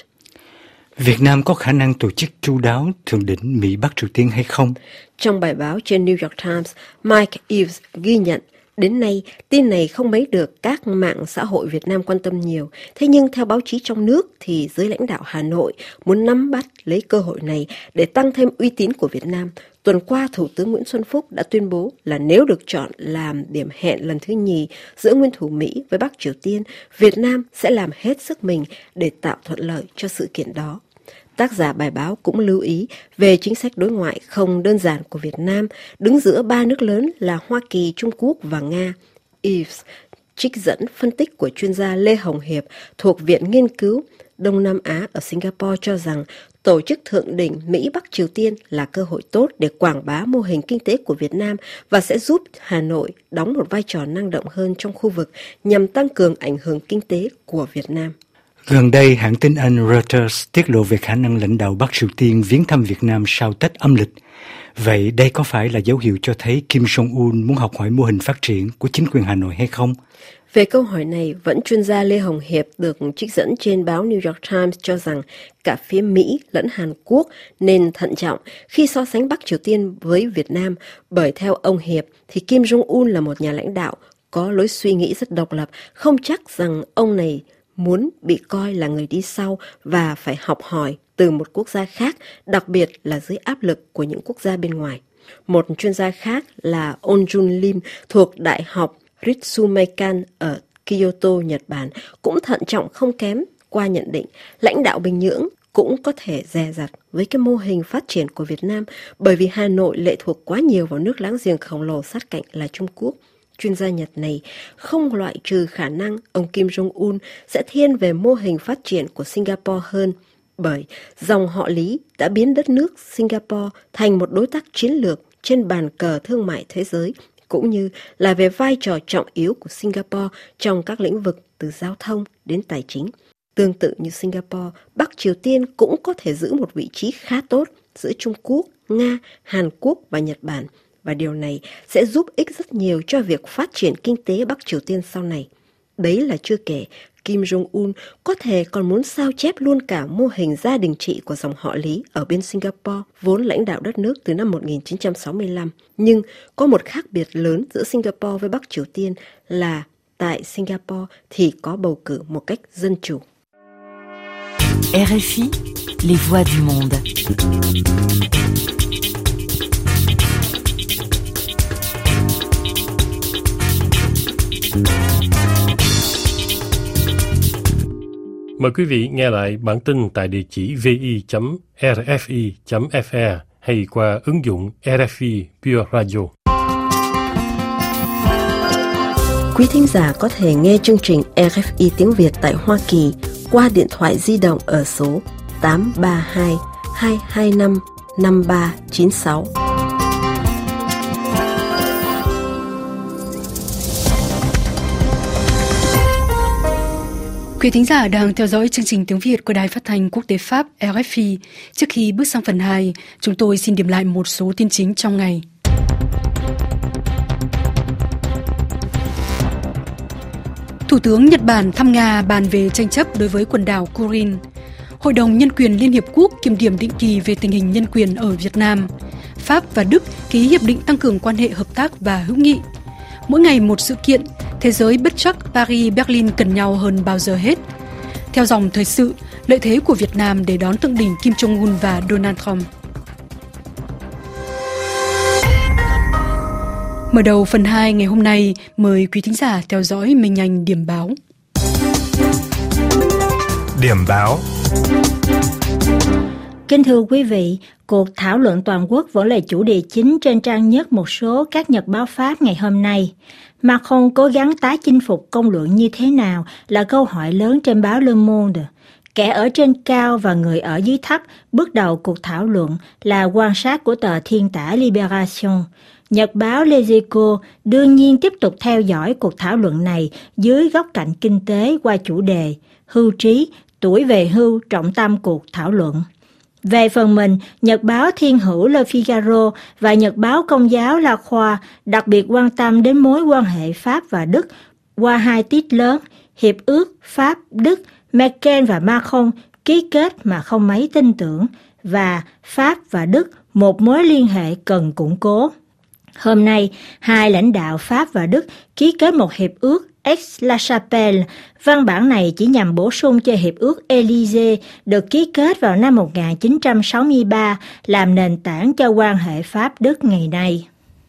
Việt Nam có khả năng tổ chức chu đáo thượng đỉnh Mỹ-Bắc Triều Tiên hay không? Trong bài báo trên New York Times, Mike Eves ghi nhận, đến nay, tin này không mấy được các mạng xã hội Việt Nam quan tâm nhiều. Thế nhưng theo báo chí trong nước thì giới lãnh đạo Hà Nội muốn nắm bắt lấy cơ hội này để tăng thêm uy tín của Việt Nam. Tuần qua, Thủ tướng Nguyễn Xuân Phúc đã tuyên bố là nếu được chọn làm điểm hẹn lần thứ nhì giữa nguyên thủ Mỹ với Bắc Triều Tiên, Việt Nam sẽ làm hết sức mình để tạo thuận lợi cho sự kiện đó. Tác giả bài báo cũng lưu ý về chính sách đối ngoại không đơn giản của Việt Nam, đứng giữa ba nước lớn là Hoa Kỳ, Trung Quốc và Nga. Eves trích dẫn phân tích của chuyên gia Lê Hồng Hiệp thuộc Viện Nghiên cứu Đông Nam Á ở Singapore cho rằng tổ chức thượng đỉnh Mỹ-Bắc Triều Tiên là cơ hội tốt để quảng bá mô hình kinh tế của Việt Nam và sẽ giúp Hà Nội đóng một vai trò năng động hơn trong khu vực nhằm tăng cường ảnh hưởng kinh tế của Việt Nam. Gần đây, hãng tin Anh Reuters tiết lộ về khả năng lãnh đạo Bắc Triều Tiên viếng thăm Việt Nam sau Tết âm lịch. Vậy đây có phải là dấu hiệu cho thấy Kim Jong-un muốn học hỏi mô hình phát triển của chính quyền Hà Nội hay không? Về câu hỏi này, vẫn chuyên gia Lê Hồng Hiệp được trích dẫn trên báo New York Times cho rằng cả phía Mỹ lẫn Hàn Quốc nên thận trọng khi so sánh Bắc Triều Tiên với Việt Nam, bởi theo ông Hiệp thì Kim Jong-un là một nhà lãnh đạo có lối suy nghĩ rất độc lập, không chắc rằng ông này muốn bị coi là người đi sau và phải học hỏi từ một quốc gia khác, đặc biệt là dưới áp lực của những quốc gia bên ngoài. Một chuyên gia khác là On Jun Lim thuộc Đại học Ritsumeikan ở Kyoto, Nhật Bản, cũng thận trọng không kém qua nhận định lãnh đạo Bình Nhưỡng cũng có thể dè dặt với cái mô hình phát triển của Việt Nam, bởi vì Hà Nội lệ thuộc quá nhiều vào nước láng giềng khổng lồ sát cạnh là Trung Quốc. Chuyên gia Nhật này không loại trừ khả năng ông Kim Jong-un sẽ thiên về mô hình phát triển của Singapore hơn, bởi dòng họ Lý đã biến đất nước Singapore thành một đối tác chiến lược trên bàn cờ thương mại thế giới, cũng như là về vai trò trọng yếu của Singapore trong các lĩnh vực từ giao thông đến tài chính. Tương tự như Singapore, Bắc Triều Tiên cũng có thể giữ một vị trí khá tốt giữa Trung Quốc, Nga, Hàn Quốc và Nhật Bản, và điều này sẽ giúp ích rất nhiều cho việc phát triển kinh tế Bắc Triều Tiên sau này. Đấy là chưa kể, Kim Jong-un có thể còn muốn sao chép luôn cả mô hình gia đình trị của dòng họ Lý ở bên Singapore, vốn lãnh đạo đất nước từ năm một nghìn chín trăm sáu mươi lăm. Nhưng có một khác biệt lớn giữa Singapore với Bắc Triều Tiên là tại Singapore thì có bầu cử một cách dân chủ. rờ ép i, les voix du monde. Mời quý vị nghe lại bản tin tại địa chỉ vi chấm rfi chấm fr hay qua ứng dụng rờ ép i Pure Radio. Quý thính giả có thể nghe chương trình rờ ép i tiếng Việt tại Hoa Kỳ qua điện thoại di động ở số tám ba hai, hai hai năm, năm ba chín sáu. Quý thính giả đang theo dõi chương trình tiếng Việt của Đài Phát thanh Quốc tế Pháp rờ ép i. Trước khi bước sang phần hai, chúng tôi xin điểm lại một số tin chính trong ngày. Thủ tướng Nhật Bản thăm Nga bàn về tranh chấp đối với quần đảo Kuril. Hội đồng Nhân quyền Liên Hiệp Quốc kiểm điểm định kỳ về tình hình nhân quyền ở Việt Nam. Pháp và Đức ký hiệp định tăng cường quan hệ hợp tác và hữu nghị. Mỗi ngày một sự kiện, thế giới bất trắc Paris, Berlin cần nhau hơn bao giờ hết. Theo dòng thời sự, lợi thế của Việt Nam để đón thượng đỉnh Kim Jong-un và Donald Trump. Mở đầu phần hai ngày hôm nay, mời quý thính giả theo dõi Minh Anh điểm báo. Điểm báo. Kính thưa quý vị, cuộc thảo luận toàn quốc vẫn là chủ đề chính trên trang nhất một số các nhật báo Pháp ngày hôm nay. Macron cố gắng tái chinh phục công luận như thế nào là câu hỏi lớn trên báo Le Monde. Kẻ ở trên cao và người ở dưới thấp bước đầu cuộc thảo luận là quan sát của tờ thiên tả Libération. Nhật báo Les Echos đương nhiên tiếp tục theo dõi cuộc thảo luận này dưới góc cạnh kinh tế qua chủ đề hưu trí, tuổi về hưu trọng tâm cuộc thảo luận. Về phần mình, Nhật báo Thiên hữu Le Figaro và Nhật báo Công giáo La Croix đặc biệt quan tâm đến mối quan hệ Pháp và Đức qua hai tiết lớn, Hiệp ước Pháp-Đức, Merkel và Macron ký kết mà không mấy tin tưởng, và Pháp và Đức một mối liên hệ cần củng cố. Hôm nay, hai lãnh đạo Pháp và Đức ký kết một hiệp ước Aix-la-Chapelle. Văn bản này chỉ nhằm bổ sung cho hiệp ước Élysée được ký kết vào năm một nghìn chín trăm sáu mươi ba, làm nền tảng cho quan hệ Pháp-Đức ngày nay.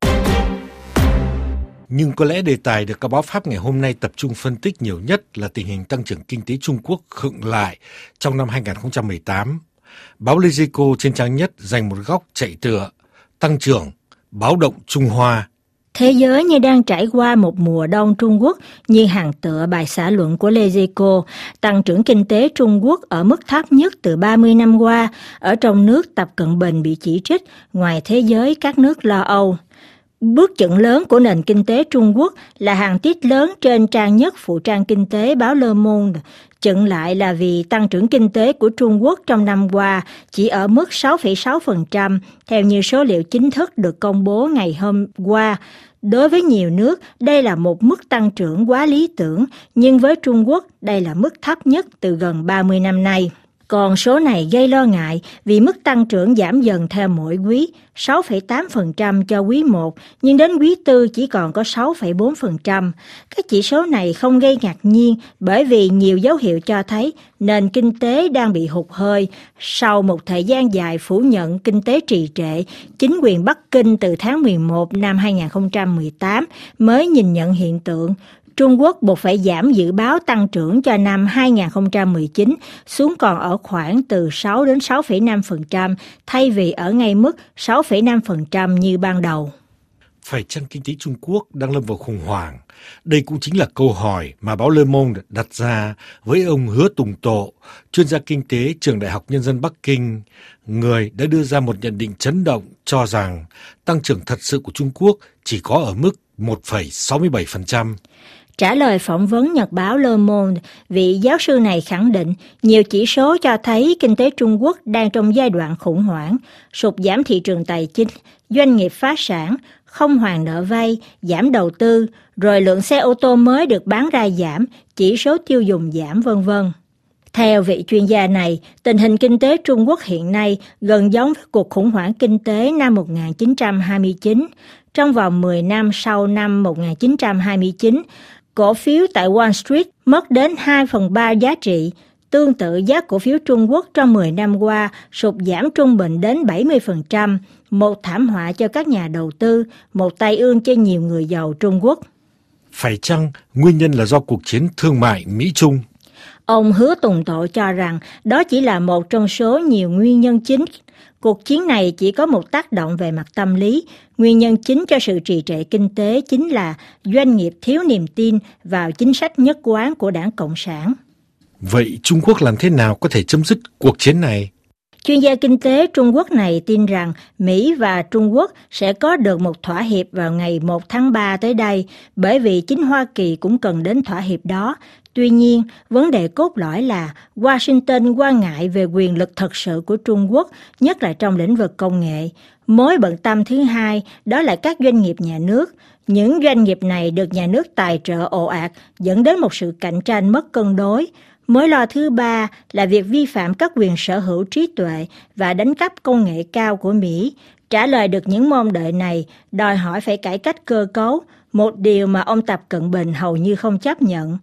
Nhưng có lẽ đề tài được các báo Pháp ngày hôm nay tập trung phân tích nhiều nhất là tình hình tăng trưởng kinh tế Trung Quốc khựng lại trong năm hai nghìn không trăm mười tám. Báo Les Echos trên trang nhất dành một góc chạy tựa, tăng trưởng, báo động Trung Hoa. Thế giới như đang trải qua một mùa đông Trung Quốc, như hàng tựa bài xã luận của Les Echos. Tăng trưởng kinh tế Trung Quốc ở mức thấp nhất từ ba mươi năm qua. Ở trong nước, Tập Cận Bình bị chỉ trích, ngoài thế giới các nước lo âu. Bước chững lớn của nền kinh tế Trung Quốc là hàng tiết lớn trên trang nhất phụ trang kinh tế báo Le Monde. Chững lại là vì tăng trưởng kinh tế của Trung Quốc trong năm qua chỉ ở mức sáu phẩy sáu phần trăm, theo như số liệu chính thức được công bố ngày hôm qua. Đối với nhiều nước, đây là một mức tăng trưởng quá lý tưởng, nhưng với Trung Quốc, đây là mức thấp nhất từ gần ba mươi năm nay. Còn số này gây lo ngại vì mức tăng trưởng giảm dần theo mỗi quý, sáu phẩy tám phần trăm cho quý một, nhưng đến quý tư chỉ còn có sáu phẩy bốn phần trăm. Các chỉ số này không gây ngạc nhiên bởi vì nhiều dấu hiệu cho thấy nền kinh tế đang bị hụt hơi. Sau một thời gian dài phủ nhận kinh tế trì trệ, chính quyền Bắc Kinh từ tháng mười một năm hai nghìn không trăm mười tám mới nhìn nhận hiện tượng. Trung Quốc buộc phải giảm dự báo tăng trưởng cho năm hai nghìn không trăm mười chín xuống còn ở khoảng từ sáu đến sáu phẩy năm phần trăm thay vì ở ngay mức sáu phẩy năm phần trăm như ban đầu. Phải chăng kinh tế Trung Quốc đang lâm vào khủng hoảng? Đây cũng chính là câu hỏi mà báo Le Monde đặt ra với ông Hứa Tùng Tộ, chuyên gia kinh tế Trường Đại học Nhân dân Bắc Kinh, người đã đưa ra một nhận định chấn động cho rằng tăng trưởng thật sự của Trung Quốc chỉ có ở mức một phẩy sáu mươi bảy phần trăm. Trả lời phỏng vấn nhật báo Le Monde, vị giáo sư này khẳng định nhiều chỉ số cho thấy kinh tế Trung Quốc đang trong giai đoạn khủng hoảng, sụt giảm thị trường tài chính, doanh nghiệp phá sản, không hoàn nợ vay, giảm đầu tư, rồi lượng xe ô tô mới được bán ra giảm, chỉ số tiêu dùng giảm vân vân. Theo vị chuyên gia này, tình hình kinh tế Trung Quốc hiện nay gần giống với cuộc khủng hoảng kinh tế năm một nghìn chín trăm hai mươi chín. Trong vòng mười năm sau năm một nghìn chín trăm hai mươi chín, cổ phiếu tại Wall Street mất đến hai phần ba giá trị. Tương tự, giá cổ phiếu Trung Quốc trong mười năm qua sụt giảm trung bình đến bảy mươi phần trăm, một thảm họa cho các nhà đầu tư, một tai ương cho nhiều người giàu Trung Quốc. Phải chăng nguyên nhân là do cuộc chiến thương mại Mỹ-Trung? Ông Hứa Tùng Tộ cho rằng đó chỉ là một trong số nhiều nguyên nhân chính. Cuộc chiến này chỉ có một tác động về mặt tâm lý. Nguyên nhân chính cho sự trì trệ kinh tế chính là doanh nghiệp thiếu niềm tin vào chính sách nhất quán của Đảng Cộng sản. Vậy Trung Quốc làm thế nào có thể chấm dứt cuộc chiến này? Chuyên gia kinh tế Trung Quốc này tin rằng Mỹ và Trung Quốc sẽ có được một thỏa hiệp vào ngày một tháng ba tới đây, bởi vì chính Hoa Kỳ cũng cần đến thỏa hiệp đó. Tuy nhiên, vấn đề cốt lõi là Washington quan ngại về quyền lực thật sự của Trung Quốc, nhất là trong lĩnh vực công nghệ. Mối bận tâm thứ hai đó là các doanh nghiệp nhà nước. Những doanh nghiệp này được nhà nước tài trợ ồ ạt, dẫn đến một sự cạnh tranh mất cân đối. Mối lo thứ ba là việc vi phạm các quyền sở hữu trí tuệ và đánh cắp công nghệ cao của Mỹ. Trả lời được những mong đợi này đòi hỏi phải cải cách cơ cấu, một điều mà ông Tập Cận Bình hầu như không chấp nhận.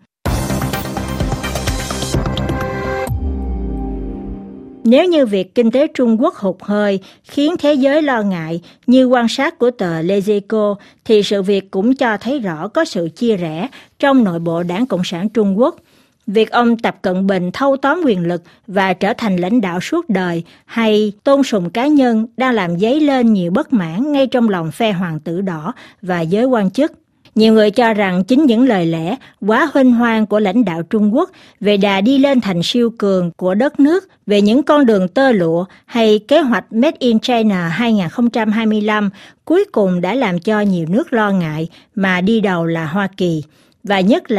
Nếu như việc kinh tế Trung Quốc hụt hơi khiến thế giới lo ngại như quan sát của tờ Les Echos, thì sự việc cũng cho thấy rõ có sự chia rẽ trong nội bộ Đảng Cộng sản Trung Quốc. Việc ông Tập Cận Bình thâu tóm quyền lực và trở thành lãnh đạo suốt đời hay tôn sùng cá nhân đang làm dấy lên nhiều bất mãn ngay trong lòng phe hoàng tử đỏ và giới quan chức. Nhiều người cho rằng chính những lời lẽ quá huênh hoang của lãnh đạo Trung Quốc về đà đi lên thành siêu cường của đất nước, về những con đường tơ lụa hay kế hoạch Made in China hai không hai lăm cuối cùng đã làm cho nhiều nước lo ngại, mà đi đầu là Hoa Kỳ. Và nhất là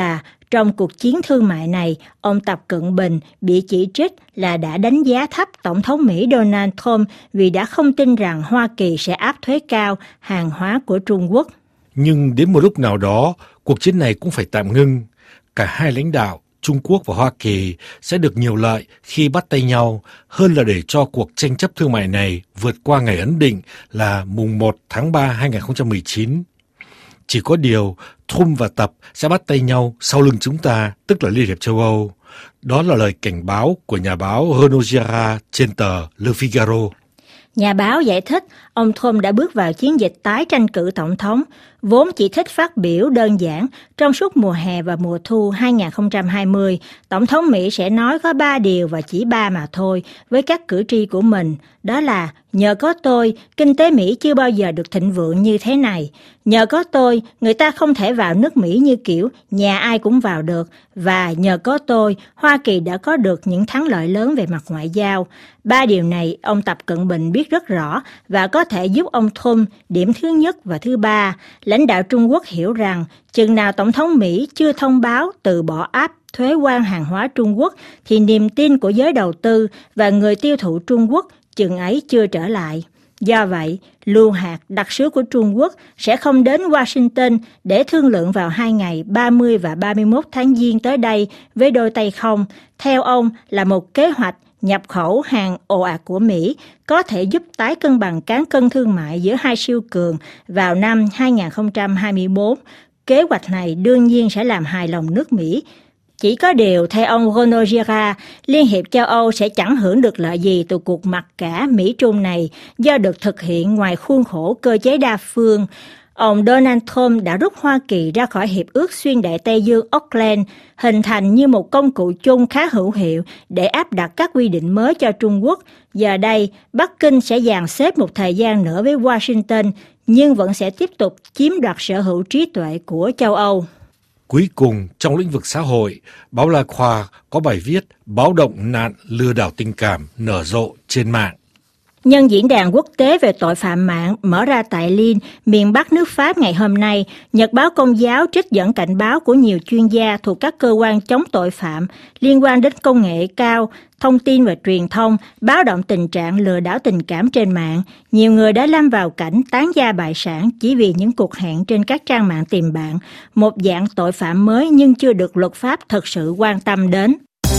Trong cuộc chiến thương mại này, ông Tập Cận Bình bị chỉ trích là đã đánh giá thấp Tổng thống Mỹ Donald Trump vì đã không tin rằng Hoa Kỳ sẽ áp thuế cao hàng hóa của Trung Quốc. Nhưng đến một lúc nào đó, cuộc chiến này cũng phải tạm ngưng. Cả hai lãnh đạo, Trung Quốc và Hoa Kỳ, sẽ được nhiều lợi khi bắt tay nhau hơn là để cho cuộc tranh chấp thương mại này vượt qua ngày ấn định là mùng một tháng ba hai nghìn không trăm mười chín. Chỉ có điều, Trump và Tập sẽ bắt tay nhau sau lưng chúng ta, tức là Liên hiệp châu Âu. Đó là lời cảnh báo của nhà báo Renaud Girard trên tờ Le Figaro. Nhà báo giải thích, ông Trump đã bước vào chiến dịch tái tranh cử tổng thống, vốn chỉ thích phát biểu đơn giản. Trong suốt mùa hè và mùa thu hai nghìn không trăm hai mươi, Tổng thống Mỹ sẽ nói có ba điều và chỉ ba mà thôi với các cử tri của mình. Đó là, nhờ có tôi, kinh tế Mỹ chưa bao giờ được thịnh vượng như thế này. Nhờ có tôi, người ta không thể vào nước Mỹ như kiểu nhà ai cũng vào được. Và nhờ có tôi, Hoa Kỳ đã có được những thắng lợi lớn về mặt ngoại giao. Ba điều này ông Tập Cận Bình biết rất rõ và có thể giúp ông Trump điểm thứ nhất và thứ ba. Lãnh đạo Trung Quốc hiểu rằng chừng nào Tổng thống Mỹ chưa thông báo từ bỏ áp thuế quan hàng hóa Trung Quốc thì niềm tin của giới đầu tư và người tiêu thụ Trung Quốc chừng ấy chưa trở lại. Do vậy, lưu hạt đặc sứ của Trung Quốc sẽ không đến Washington để thương lượng vào hai ngày ba mươi và ba mươi mốt tháng Giêng tới đây với đôi tay không. Theo ông là một kế hoạch nhập khẩu hàng ồ ạt của Mỹ có thể giúp tái cân bằng cán cân thương mại giữa hai siêu cường vào năm hai nghìn không trăm hai mươi tư. Kế hoạch này đương nhiên sẽ làm hài lòng nước Mỹ. Chỉ có điều, theo ông Renaud Girard, Liên hiệp châu Âu sẽ chẳng hưởng được lợi gì từ cuộc mặc cả Mỹ-Trung này do được thực hiện ngoài khuôn khổ cơ chế đa phương. Ông Donald Trump đã rút Hoa Kỳ ra khỏi Hiệp ước Xuyên Đại Tây Dương Auckland, hình thành như một công cụ chung khá hữu hiệu để áp đặt các quy định mới cho Trung Quốc. Giờ đây, Bắc Kinh sẽ dàn xếp một thời gian nữa với Washington, nhưng vẫn sẽ tiếp tục chiếm đoạt sở hữu trí tuệ của châu Âu. Cuối cùng, trong lĩnh vực xã hội, báo La Croix có bài viết báo động nạn lừa đảo tình cảm nở rộ trên mạng. Nhân diễn đàn quốc tế về tội phạm mạng mở ra tại Lille, miền Bắc nước Pháp ngày hôm nay, Nhật báo Công giáo trích dẫn cảnh báo của nhiều chuyên gia thuộc các cơ quan chống tội phạm liên quan đến công nghệ cao, thông tin và truyền thông, báo động tình trạng lừa đảo tình cảm trên mạng. Nhiều người đã lâm vào cảnh tán gia bại sản chỉ vì những cuộc hẹn trên các trang mạng tìm bạn, một dạng tội phạm mới nhưng chưa được luật pháp thật sự quan tâm đến.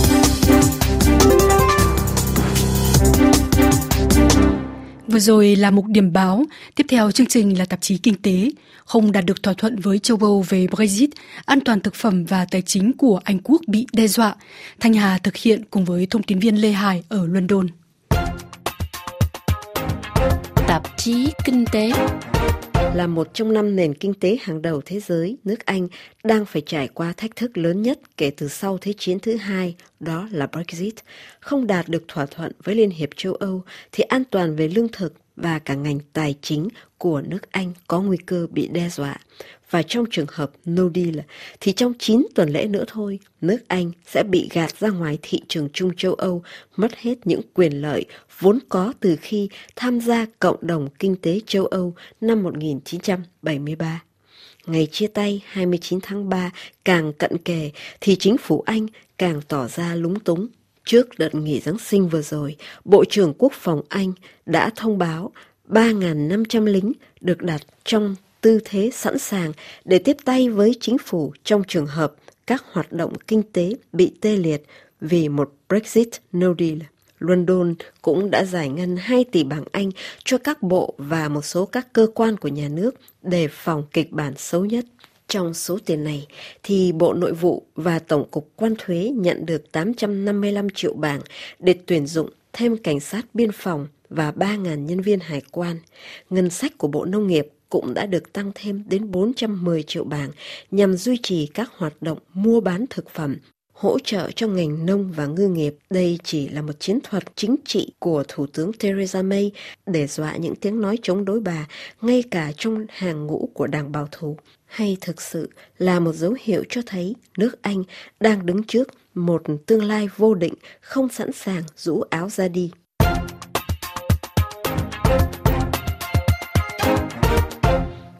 Vừa rồi là mục điểm báo, tiếp theo chương trình là tạp chí Kinh tế. Không đạt được thỏa thuận với châu Âu về Brexit, an toàn thực phẩm và tài chính của Anh Quốc bị đe dọa. Thanh Hà thực hiện cùng với thông tin viên Lê Hải ở London. Tạp chí Kinh tế. Là một trong năm nền kinh tế hàng đầu thế giới, nước Anh đang phải trải qua thách thức lớn nhất kể từ sau Thế chiến thứ hai, đó là Brexit. Không đạt được thỏa thuận với Liên hiệp châu Âu thì an toàn về lương thực và cả ngành tài chính của nước Anh có nguy cơ bị đe dọa. Và trong trường hợp no deal thì trong chín tuần lễ nữa thôi, nước Anh sẽ bị gạt ra ngoài thị trường chung châu Âu, mất hết những quyền lợi vốn có từ khi tham gia cộng đồng kinh tế châu Âu năm một nghìn chín trăm bảy mươi ba. Ngày chia tay hai mươi chín tháng ba càng cận kề thì chính phủ Anh càng tỏ ra lúng túng. Trước đợt nghỉ Giáng sinh vừa rồi, Bộ trưởng Quốc phòng Anh đã thông báo ba nghìn năm trăm lính được đặt trong tư thế sẵn sàng để tiếp tay với chính phủ trong trường hợp các hoạt động kinh tế bị tê liệt vì một Brexit no deal. London cũng đã giải ngân hai tỷ bảng Anh cho các bộ và một số các cơ quan của nhà nước đề phòng kịch bản xấu nhất. Trong số tiền này thì Bộ Nội vụ và Tổng cục Quan thuế nhận được tám trăm năm mươi lăm triệu bảng để tuyển dụng thêm cảnh sát biên phòng và ba nghìn nhân viên hải quan. Ngân sách của Bộ Nông nghiệp cũng đã được tăng thêm đến bốn trăm mười triệu bảng nhằm duy trì các hoạt động mua bán thực phẩm, hỗ trợ cho ngành nông và ngư nghiệp. Đây chỉ là một chiến thuật chính trị của Thủ tướng Theresa May để dọa những tiếng nói chống đối bà, ngay cả trong hàng ngũ của đảng bảo thủ. Hay thực sự là một dấu hiệu cho thấy nước Anh đang đứng trước một tương lai vô định, không sẵn sàng rũ áo ra đi.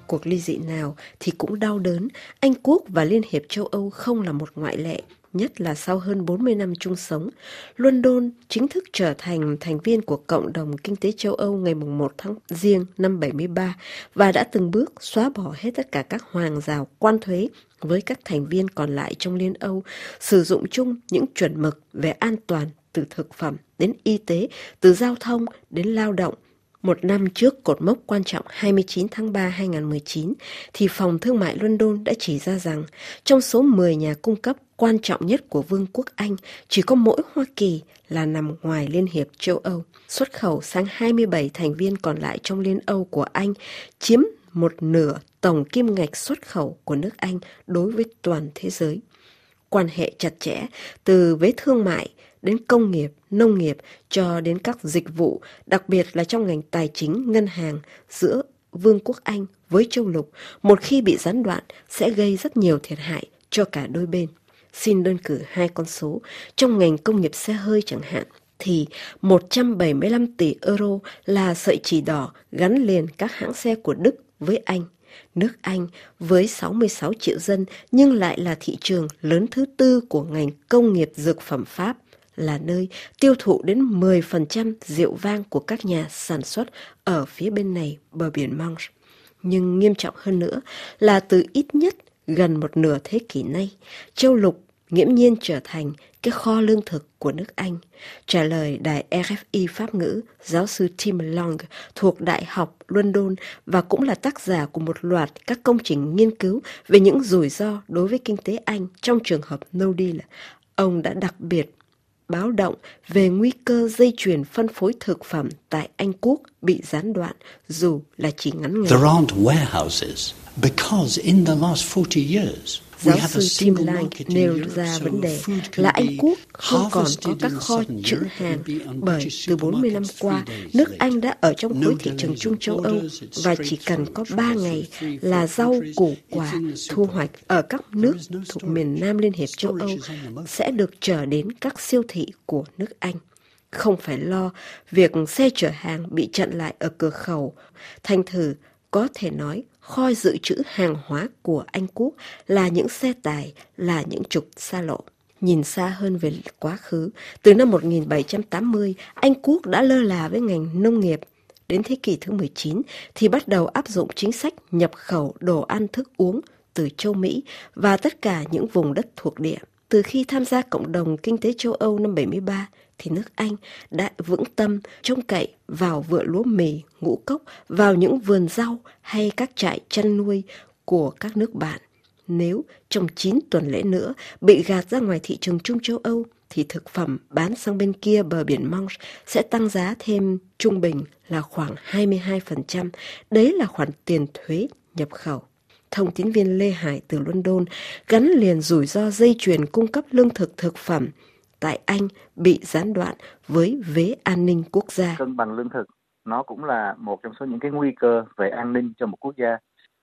cuộc ly dị nào thì cũng đau đớn. Anh Quốc và Liên hiệp châu Âu không là một ngoại lệ, nhất là sau hơn bốn mươi năm chung sống. London chính thức trở thành thành viên của Cộng đồng Kinh tế châu Âu ngày một tháng Giêng năm bảy mươi ba và đã từng bước xóa bỏ hết tất cả các hàng rào quan thuế với các thành viên còn lại trong Liên Âu, sử dụng chung những chuẩn mực về an toàn từ thực phẩm đến y tế, từ giao thông đến lao động. Một năm trước cột mốc quan trọng hai mươi chín tháng ba năm hai nghìn không trăm mười chín, thì Phòng Thương mại London đã chỉ ra rằng trong số mười nhà cung cấp quan trọng nhất của Vương quốc Anh, chỉ có mỗi Hoa Kỳ là nằm ngoài Liên hiệp châu Âu. Xuất khẩu sang hai mươi bảy thành viên còn lại trong Liên Âu của Anh chiếm một nửa tổng kim ngạch xuất khẩu của nước Anh đối với toàn thế giới. Quan hệ chặt chẽ từ vế thương mại đến công nghiệp, nông nghiệp cho đến các dịch vụ, đặc biệt là trong ngành tài chính, ngân hàng giữa Vương quốc Anh với châu lục, một khi bị gián đoạn sẽ gây rất nhiều thiệt hại cho cả đôi bên. Xin đơn cử hai con số, trong ngành công nghiệp xe hơi chẳng hạn, thì một trăm bảy mươi lăm tỷ euro là sợi chỉ đỏ gắn liền các hãng xe của Đức với Anh. Nước Anh với sáu mươi sáu triệu dân nhưng lại là thị trường lớn thứ tư của ngành công nghiệp dược phẩm Pháp, là nơi tiêu thụ đến mười phần trăm rượu vang của các nhà sản xuất ở phía bên này bờ biển Manche. Nhưng nghiêm trọng hơn nữa là từ ít nhất gần một nửa thế kỷ nay, châu lục nghiễm nhiên trở thành cái kho lương thực của nước Anh. Trả lời đài R F I Pháp ngữ, giáo sư Tim Long thuộc Đại học London và cũng là tác giả của một loạt các công trình nghiên cứu về những rủi ro đối với kinh tế Anh trong trường hợp no deal. Ông đã đặc biệt báo động về nguy cơ dây chuyền phân phối thực phẩm tại Anh Quốc bị gián đoạn dù là chỉ ngắn ngày. There aren't warehouses because in the last forty years Giáo sư Tim Lang nêu ra vấn đề là Anh Quốc không còn có các kho trữ hàng bởi từ bốn mươi năm qua, nước Anh đã ở trong khối thị trường chung châu Âu và chỉ cần có ba ngày là rau, củ quả thu hoạch ở các nước thuộc miền Nam Liên hiệp châu Âu sẽ được chở đến các siêu thị của nước Anh. Không phải lo việc xe chở hàng bị chặn lại ở cửa khẩu. Thành thử có thể nói kho dự trữ hàng hóa của Anh Quốc là những xe tải, là những trục xa lộ. Nhìn xa hơn về quá khứ, từ năm một nghìn bảy trăm tám mươi, Anh Quốc đã lơ là với ngành nông nghiệp. Đến thế kỷ thứ mười chín thì bắt đầu áp dụng chính sách nhập khẩu đồ ăn thức uống từ châu Mỹ và tất cả những vùng đất thuộc địa. Từ khi tham gia Cộng đồng Kinh tế châu Âu năm bảy mươi ba, thì nước Anh đã vững tâm trông cậy vào vựa lúa mì, ngũ cốc, vào những vườn rau hay các trại chăn nuôi của các nước bạn. Nếu trong chín tuần lễ nữa bị gạt ra ngoài thị trường chung châu Âu, thì thực phẩm bán sang bên kia bờ biển Manche sẽ tăng giá thêm trung bình là khoảng hai mươi hai phần trăm. Đấy là khoản tiền thuế nhập khẩu. Thông tín viên Lê Hải từ London gắn liền rủi ro dây chuyền cung cấp lương thực thực phẩm tại Anh bị gián đoạn với vế an ninh quốc gia. Cân bằng lương thực nó cũng là một trong số những cái nguy cơ về an ninh cho một quốc gia.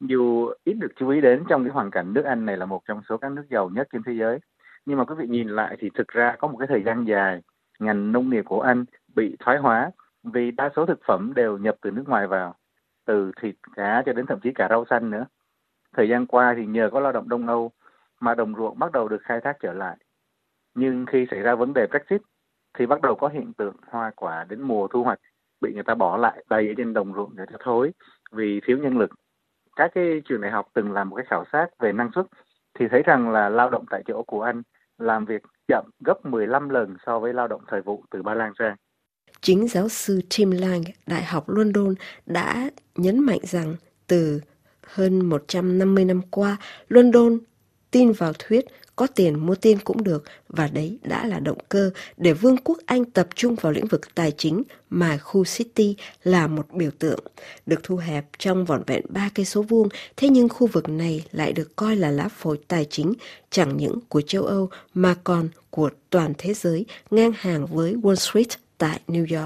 Dù ít được chú ý đến trong cái hoàn cảnh nước Anh này là một trong số các nước giàu nhất trên thế giới. Nhưng mà quý vị nhìn lại thì thực ra có một cái thời gian dài ngành nông nghiệp của Anh bị thoái hóa vì đa số thực phẩm đều nhập từ nước ngoài vào, từ thịt cá cho đến thậm chí cả rau xanh nữa. Thời gian qua thì nhờ có lao động Đông Âu mà đồng ruộng bắt đầu được khai thác trở lại. Nhưng khi xảy ra vấn đề Brexit thì bắt đầu có hiện tượng hoa quả đến mùa thu hoạch bị người ta bỏ lại đầy ở trên đồng ruộng để cho thối vì thiếu nhân lực. Các cái trường đại học từng làm một cái khảo sát về năng suất thì thấy rằng là lao động tại chỗ của Anh làm việc chậm gấp mười lăm lần so với lao động thời vụ từ Ba Lan sang. Chính giáo sư Tim Lang, Đại học London đã nhấn mạnh rằng từ hơn một trăm năm mươi năm qua, London tin vào thuyết có tiền mua tiên cũng được, và đấy đã là động cơ để Vương quốc Anh tập trung vào lĩnh vực tài chính mà khu City là một biểu tượng. Được thu hẹp trong vỏn vẹn ba cây số vuông, thế nhưng khu vực này lại được coi là lá phổi tài chính chẳng những của châu Âu mà còn của toàn thế giới, ngang hàng với Wall Street tại New York.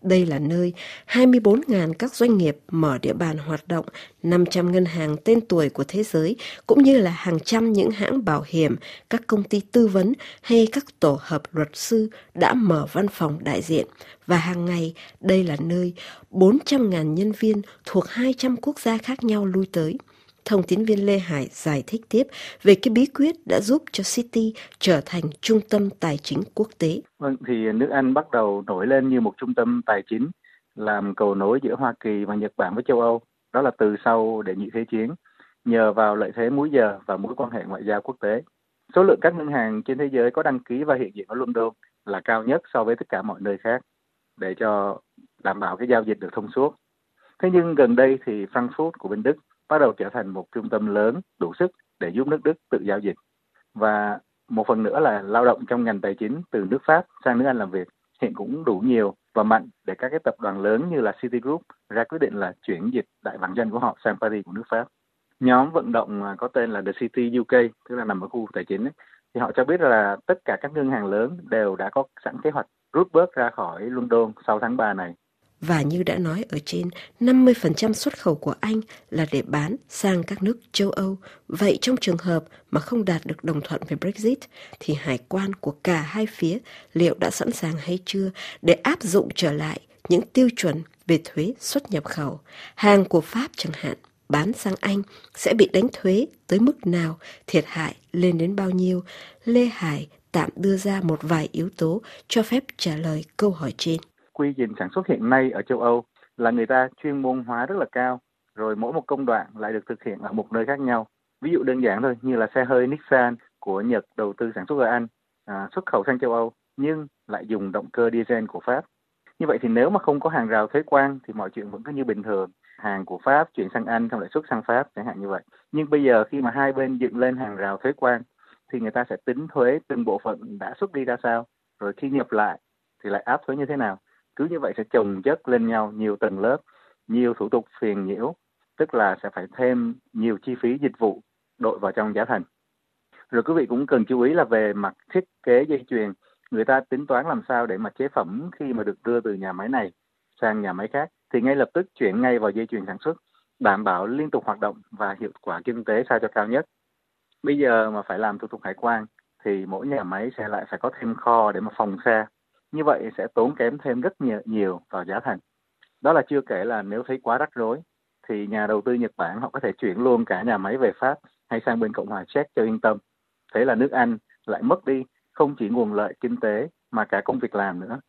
Đây là nơi hai mươi bốn nghìn các doanh nghiệp mở địa bàn hoạt động, năm trăm ngân hàng tên tuổi của thế giới, cũng như là hàng trăm những hãng bảo hiểm, các công ty tư vấn hay các tổ hợp luật sư đã mở văn phòng đại diện. Và hàng ngày, đây là nơi bốn trăm nghìn nhân viên thuộc hai trăm quốc gia khác nhau lui tới. Thông tín viên Lê Hải giải thích tiếp về cái bí quyết đã giúp cho Citi trở thành trung tâm tài chính quốc tế. Vâng, thì nước Anh bắt đầu nổi lên như một trung tâm tài chính, làm cầu nối giữa Hoa Kỳ và Nhật Bản với châu Âu. Đó là từ sau Đệ nhị Thế chiến, nhờ vào lợi thế múi giờ và mối quan hệ ngoại giao quốc tế. Số lượng các ngân hàng trên thế giới có đăng ký và hiện diện ở London là cao nhất so với tất cả mọi nơi khác, để cho đảm bảo cái giao dịch được thông suốt. Thế nhưng gần đây thì Frankfurt của bên Đức bắt đầu trở thành một trung tâm lớn đủ sức để giúp nước Đức tự giao dịch. Và một phần nữa là lao động trong ngành tài chính từ nước Pháp sang nước Anh làm việc hiện cũng đủ nhiều và mạnh để các cái tập đoàn lớn như là Citigroup ra quyết định là chuyển dịch đại bản doanh của họ sang Paris của nước Pháp. Nhóm vận động có tên là The City u ca, tức là nằm ở khu tài chính ấy, thì họ cho biết là tất cả các ngân hàng lớn đều đã có sẵn kế hoạch rút bớt ra khỏi London sau tháng ba này. Và như đã nói ở trên, năm mươi phần trăm xuất khẩu của Anh là để bán sang các nước châu Âu. Vậy trong trường hợp mà không đạt được đồng thuận về Brexit, thì hải quan của cả hai phía liệu đã sẵn sàng hay chưa để áp dụng trở lại những tiêu chuẩn về thuế xuất nhập khẩu? Hàng của Pháp chẳng hạn, bán sang Anh sẽ bị đánh thuế tới mức nào, thiệt hại lên đến bao nhiêu? Lê Hải tạm đưa ra một vài yếu tố cho phép trả lời câu hỏi trên. Quy trình sản xuất hiện nay ở châu Âu là người ta chuyên môn hóa rất là cao, rồi mỗi một công đoạn lại được thực hiện ở một nơi khác nhau. Ví dụ đơn giản thôi, như là xe hơi Nissan của Nhật đầu tư sản xuất ở Anh, à, xuất khẩu sang châu Âu, nhưng lại dùng động cơ diesel của Pháp. Như vậy thì nếu mà không có hàng rào thuế quan thì mọi chuyện vẫn cứ như bình thường. Hàng của Pháp chuyển sang Anh xong lại xuất sang Pháp, chẳng hạn như vậy. Nhưng bây giờ khi mà hai bên dựng lên hàng rào thuế quan thì người ta sẽ tính thuế từng bộ phận đã xuất đi ra sao, rồi khi nhập lại thì lại áp thuế như thế nào. Cứ như vậy sẽ chồng chất lên nhau nhiều tầng lớp, nhiều thủ tục phiền nhiễu, tức là sẽ phải thêm nhiều chi phí dịch vụ đội vào trong giá thành. Rồi quý vị cũng cần chú ý là về mặt thiết kế dây chuyền, người ta tính toán làm sao để mà chế phẩm khi mà được đưa từ nhà máy này sang nhà máy khác thì ngay lập tức chuyển ngay vào dây chuyền sản xuất, đảm bảo liên tục hoạt động và hiệu quả kinh tế sao cho cao nhất. Bây giờ mà phải làm thủ tục hải quan thì mỗi nhà máy sẽ lại phải có thêm kho để mà phòng xe. Như vậy sẽ tốn kém thêm rất nhiều, nhiều vào giá thành. Đó là chưa kể là nếu thấy quá rắc rối, thì nhà đầu tư Nhật Bản họ có thể chuyển luôn cả nhà máy về Pháp hay sang bên Cộng hòa Czech cho yên tâm. Thế là nước Anh lại mất đi không chỉ nguồn lợi kinh tế mà cả công việc làm nữa.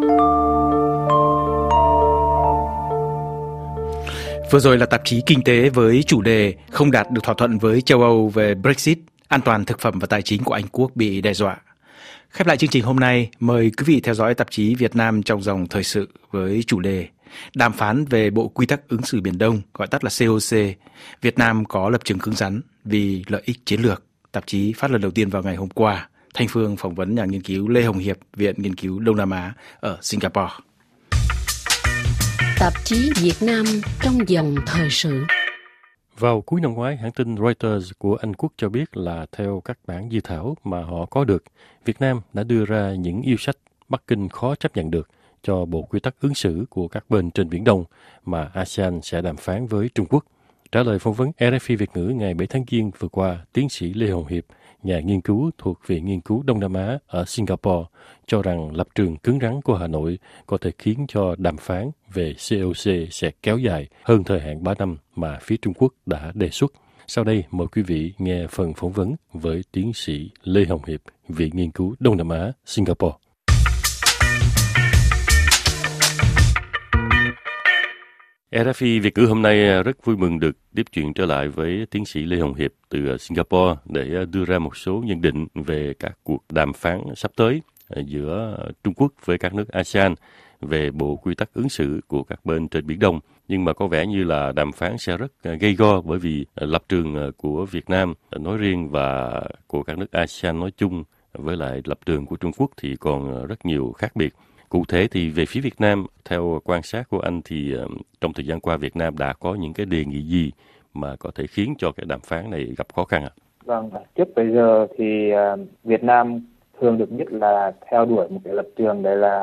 Vừa rồi là tạp chí Kinh tế với chủ đề không đạt được thỏa thuận với châu Âu về Brexit, an toàn thực phẩm và tài chính của Anh Quốc bị đe dọa. Khép lại chương trình hôm nay, mời quý vị theo dõi tạp chí Việt Nam trong dòng thời sự với chủ đề đàm phán về Bộ Quy tắc ứng xử Biển Đông, gọi tắt là xê o xê. Việt Nam có lập trường cứng rắn vì lợi ích chiến lược. Tạp chí phát lần đầu tiên vào ngày hôm qua. Thanh Phương phỏng vấn nhà nghiên cứu Lê Hồng Hiệp, Viện Nghiên cứu Đông Nam Á ở Singapore. Tạp chí Việt Nam trong dòng thời sự. Vào cuối năm ngoái, hãng tin Reuters của Anh Quốc cho biết là theo các bản dự thảo mà họ có được, Việt Nam đã đưa ra những yêu sách Bắc Kinh khó chấp nhận được cho Bộ Quy tắc ứng xử của các bên trên Biển Đông mà a sê an sẽ đàm phán với Trung Quốc. Trả lời phỏng vấn rờ ép i Việt ngữ ngày bảy tháng Giêng vừa qua, tiến sĩ Lê Hồng Hiệp, nhà nghiên cứu thuộc Viện Nghiên cứu Đông Nam Á ở Singapore, cho rằng lập trường cứng rắn của Hà Nội có thể khiến cho đàm phán về xê o xê sẽ kéo dài hơn thời hạn ba năm mà phía Trung Quốc đã đề xuất. Sau đây, mời quý vị nghe phần phỏng vấn với tiến sĩ Lê Hồng Hiệp, Viện Nghiên cứu Đông Nam Á, Singapore. rờ ép i Việt ngữ hôm nay rất vui mừng được tiếp chuyện trở lại với tiến sĩ Lê Hồng Hiệp từ Singapore để đưa ra một số nhận định về các cuộc đàm phán sắp tới giữa Trung Quốc với các nước a sê an về bộ quy tắc ứng xử của các bên trên Biển Đông. Nhưng mà có vẻ như là đàm phán sẽ rất gay go bởi vì lập trường của Việt Nam nói riêng và của các nước a sê an nói chung với lại lập trường của Trung Quốc thì còn rất nhiều khác biệt. Cụ thể thì về phía Việt Nam, theo quan sát của anh thì uh, trong thời gian qua Việt Nam đã có những cái đề nghị gì mà có thể khiến cho cái đàm phán này gặp khó khăn ạ? À? Vâng, trước bây giờ thì uh, Việt Nam thường được biết là theo đuổi một cái lập trường đấy là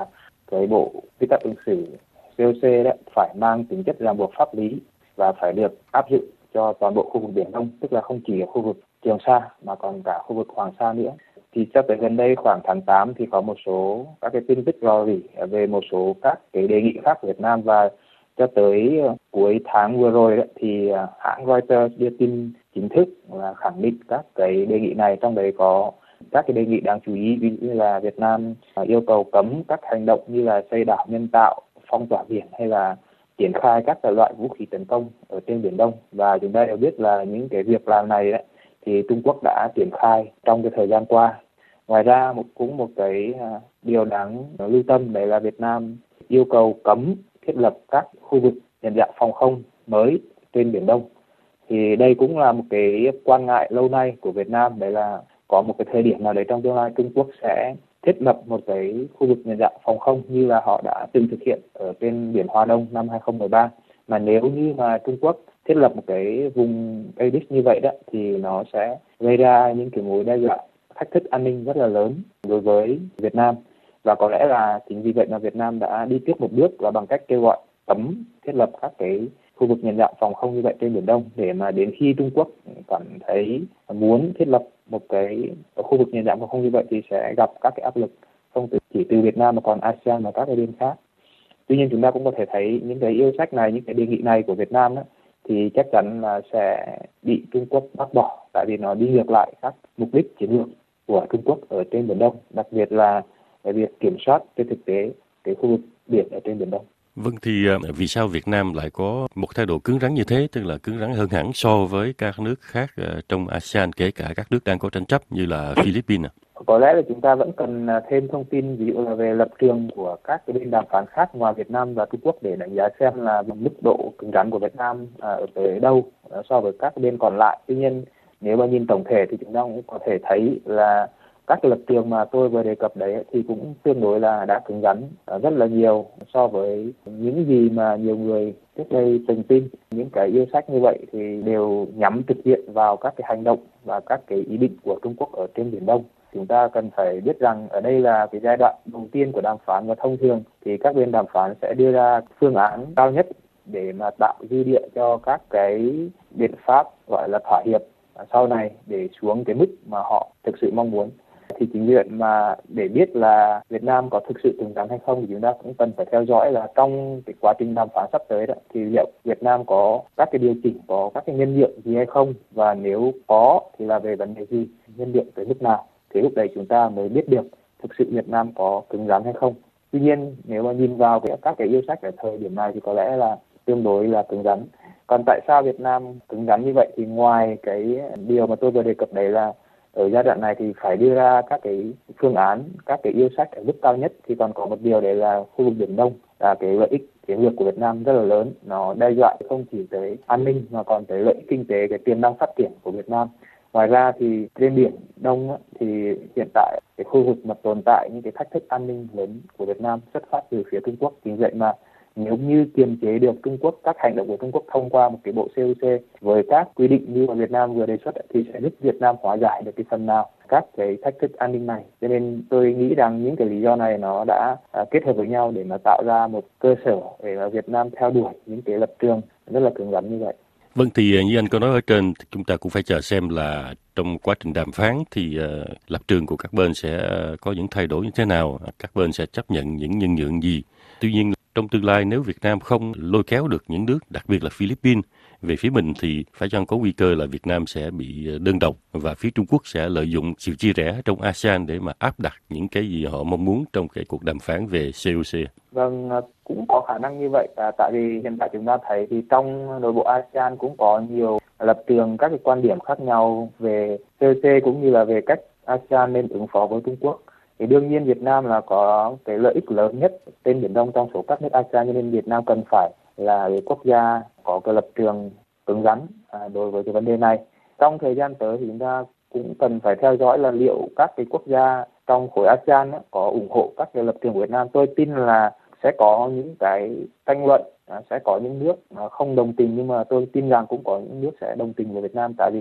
cái bộ quy tắc ứng xử xê ô xê đó phải mang tính chất ràng buộc pháp lý và phải được áp dụng cho toàn bộ khu vực Biển Đông, tức là không chỉ ở khu vực Trường Sa mà còn cả khu vực Hoàng Sa nữa. Thì cho tới gần đây khoảng tháng tám thì có một số các cái tin tức rò rỉ về một số các cái đề nghị khác của Việt Nam, và cho tới cuối tháng vừa rồi đó, thì hãng Reuters đưa tin chính thức là khẳng định các cái đề nghị này, trong đấy có các cái đề nghị đáng chú ý, ví dụ như là Việt Nam yêu cầu cấm các hành động như là xây đảo nhân tạo, phong tỏa biển hay là triển khai các loại vũ khí tấn công ở trên Biển Đông. Và chúng ta đều biết là những cái việc làm này đấy, thì Trung Quốc đã triển khai trong cái thời gian qua. Ngoài ra một cũng một cái điều đáng lưu tâm đấy là Việt Nam yêu cầu cấm thiết lập các khu vực nhận dạng phòng không mới trên Biển Đông. Thì đây cũng là một cái quan ngại lâu nay của Việt Nam, đấy là có một cái thời điểm nào đấy trong tương lai Trung Quốc sẽ thiết lập một cái khu vực nhận dạng phòng không như là họ đã từng thực hiện ở trên biển Hoa Đông năm hai không một ba. Mà nếu như mà Trung Quốc thiết lập một cái vùng a đê i ét như vậy đó, thì nó sẽ gây ra những cái mối đe dọa, thách thức an ninh rất là lớn đối với Việt Nam. Và có lẽ là chính vì vậy mà Việt Nam đã đi tiếp một bước là bằng cách kêu gọi cấm thiết lập các cái khu vực nhận dạng phòng không như vậy trên Biển Đông, để mà đến khi Trung Quốc cảm thấy muốn thiết lập một cái khu vực nhận dạng phòng không như vậy thì sẽ gặp các cái áp lực không chỉ từ Việt Nam mà còn a sê an và các cái bên khác. Tuy nhiên chúng ta cũng có thể thấy những cái yêu sách này, những cái đề nghị này của Việt Nam đó, thì chắc chắn là sẽ bị Trung Quốc bác bỏ, tại vì nó đi ngược lại các mục đích chiến lược của Trung Quốc ở trên Biển Đông, đặc biệt là cái việc kiểm soát trên thực tế cái khu vực biển ở trên Biển Đông. Vâng, thì vì sao Việt Nam lại có một thái độ cứng rắn như thế, tức là cứng rắn hơn hẳn so với các nước khác trong a sê an, kể cả các nước đang có tranh chấp như là Philippines? Có lẽ là chúng ta vẫn cần thêm thông tin, ví dụ là về lập trường của các cái bên đàm phán khác ngoài Việt Nam và Trung Quốc để đánh giá xem là mức độ cứng rắn của Việt Nam ở tới đâu so với các bên còn lại. Tuy nhiên, nếu mà nhìn tổng thể thì chúng ta cũng có thể thấy là các cái lập trường mà tôi vừa đề cập đấy thì cũng tương đối là đã cứng rắn rất là nhiều so với những gì mà nhiều người trước đây từng tin. Những cái yêu sách như vậy thì đều nhắm thực hiện vào các cái hành động và các cái ý định của Trung Quốc ở trên Biển Đông. Chúng ta cần phải biết rằng ở đây là cái giai đoạn đầu tiên của đàm phán, và thông thường thì các bên đàm phán sẽ đưa ra phương án cao nhất để mà tạo dư địa cho các cái biện pháp gọi là thỏa hiệp sau này để xuống cái mức mà họ thực sự mong muốn. Thì chính vì vậy mà để biết là Việt Nam có thực sự cứng rắn hay không thì chúng ta cũng cần phải theo dõi là trong cái quá trình đàm phán sắp tới đó thì liệu Việt Nam có các cái điều chỉnh, có các cái nhân nhượng gì hay không, và nếu có thì là về vấn đề gì, nhân nhượng tới mức nào, thì lúc đấy chúng ta mới biết được thực sự Việt Nam có cứng rắn hay không. Tuy nhiên nếu mà nhìn vào cái, các cái yêu sách ở thời điểm này thì có lẽ là tương đối là cứng rắn. Còn tại sao Việt Nam cứng rắn như vậy thì ngoài cái điều mà tôi vừa đề cập đấy là ở giai đoạn này thì phải đưa ra các cái phương án, các cái yêu sách ở mức cao nhất, thì còn có một điều đấy là khu vực Biển Đông là cái lợi ích chiến lược của Việt Nam rất là lớn, nó đe dọa không chỉ tới an ninh mà còn tới lợi ích kinh tế, cái tiềm năng phát triển của Việt Nam. Ngoài ra thì trên Biển Đông á, thì hiện tại cái khu vực mà tồn tại những cái thách thức an ninh lớn của Việt Nam xuất phát từ phía Trung Quốc. Chính vậy mà nếu như kiềm chế được Trung Quốc, các hành động của Trung Quốc thông qua một cái bộ xê ô xê với các quy định như mà Việt Nam vừa đề xuất thì sẽ giúp Việt Nam hóa giải được cái phần nào các cái thách thức an ninh này. Cho nên tôi nghĩ rằng những cái lý do này nó đã à, kết hợp với nhau để mà tạo ra một cơ sở để mà Việt Nam theo đuổi những cái lập trường rất là cứng rắn như vậy. Vâng, thì như anh có nói ở trên, chúng ta cũng phải chờ xem là trong quá trình đàm phán thì uh, lập trường của các bên sẽ uh, có những thay đổi như thế nào, các bên sẽ chấp nhận những nhân nhượng gì. Tuy nhiên, trong tương lai nếu Việt Nam không lôi kéo được những nước, đặc biệt là Philippines, về phía mình thì phải chăng có nguy cơ là Việt Nam sẽ bị đơn độc và phía Trung Quốc sẽ lợi dụng sự chia rẽ trong a sê an để mà áp đặt những cái gì họ mong muốn trong cái cuộc đàm phán về xê ô xê? Vâng, cũng có khả năng như vậy. À, tại vì hiện tại chúng ta thấy thì trong nội bộ a sê an cũng có nhiều lập trường, các cái quan điểm khác nhau về xê ô xê cũng như là về cách a sê an nên ứng phó với Trung Quốc. Thì đương nhiên Việt Nam là có cái lợi ích lớn nhất trên Biển Đông trong số các nước a sê an, cho nên Việt Nam cần phải là cái quốc gia có cái lập trường cứng rắn à, đối với cái vấn đề này. Trong thời gian tới thì chúng ta cũng cần phải theo dõi là liệu các cái quốc gia trong khối a sê an á, có ủng hộ các cái lập trường của Việt Nam. Tôi tin là sẽ có những cái tranh luận, à, sẽ có những nước à, không đồng tình, nhưng mà tôi tin rằng cũng có những nước sẽ đồng tình với Việt Nam, tại vì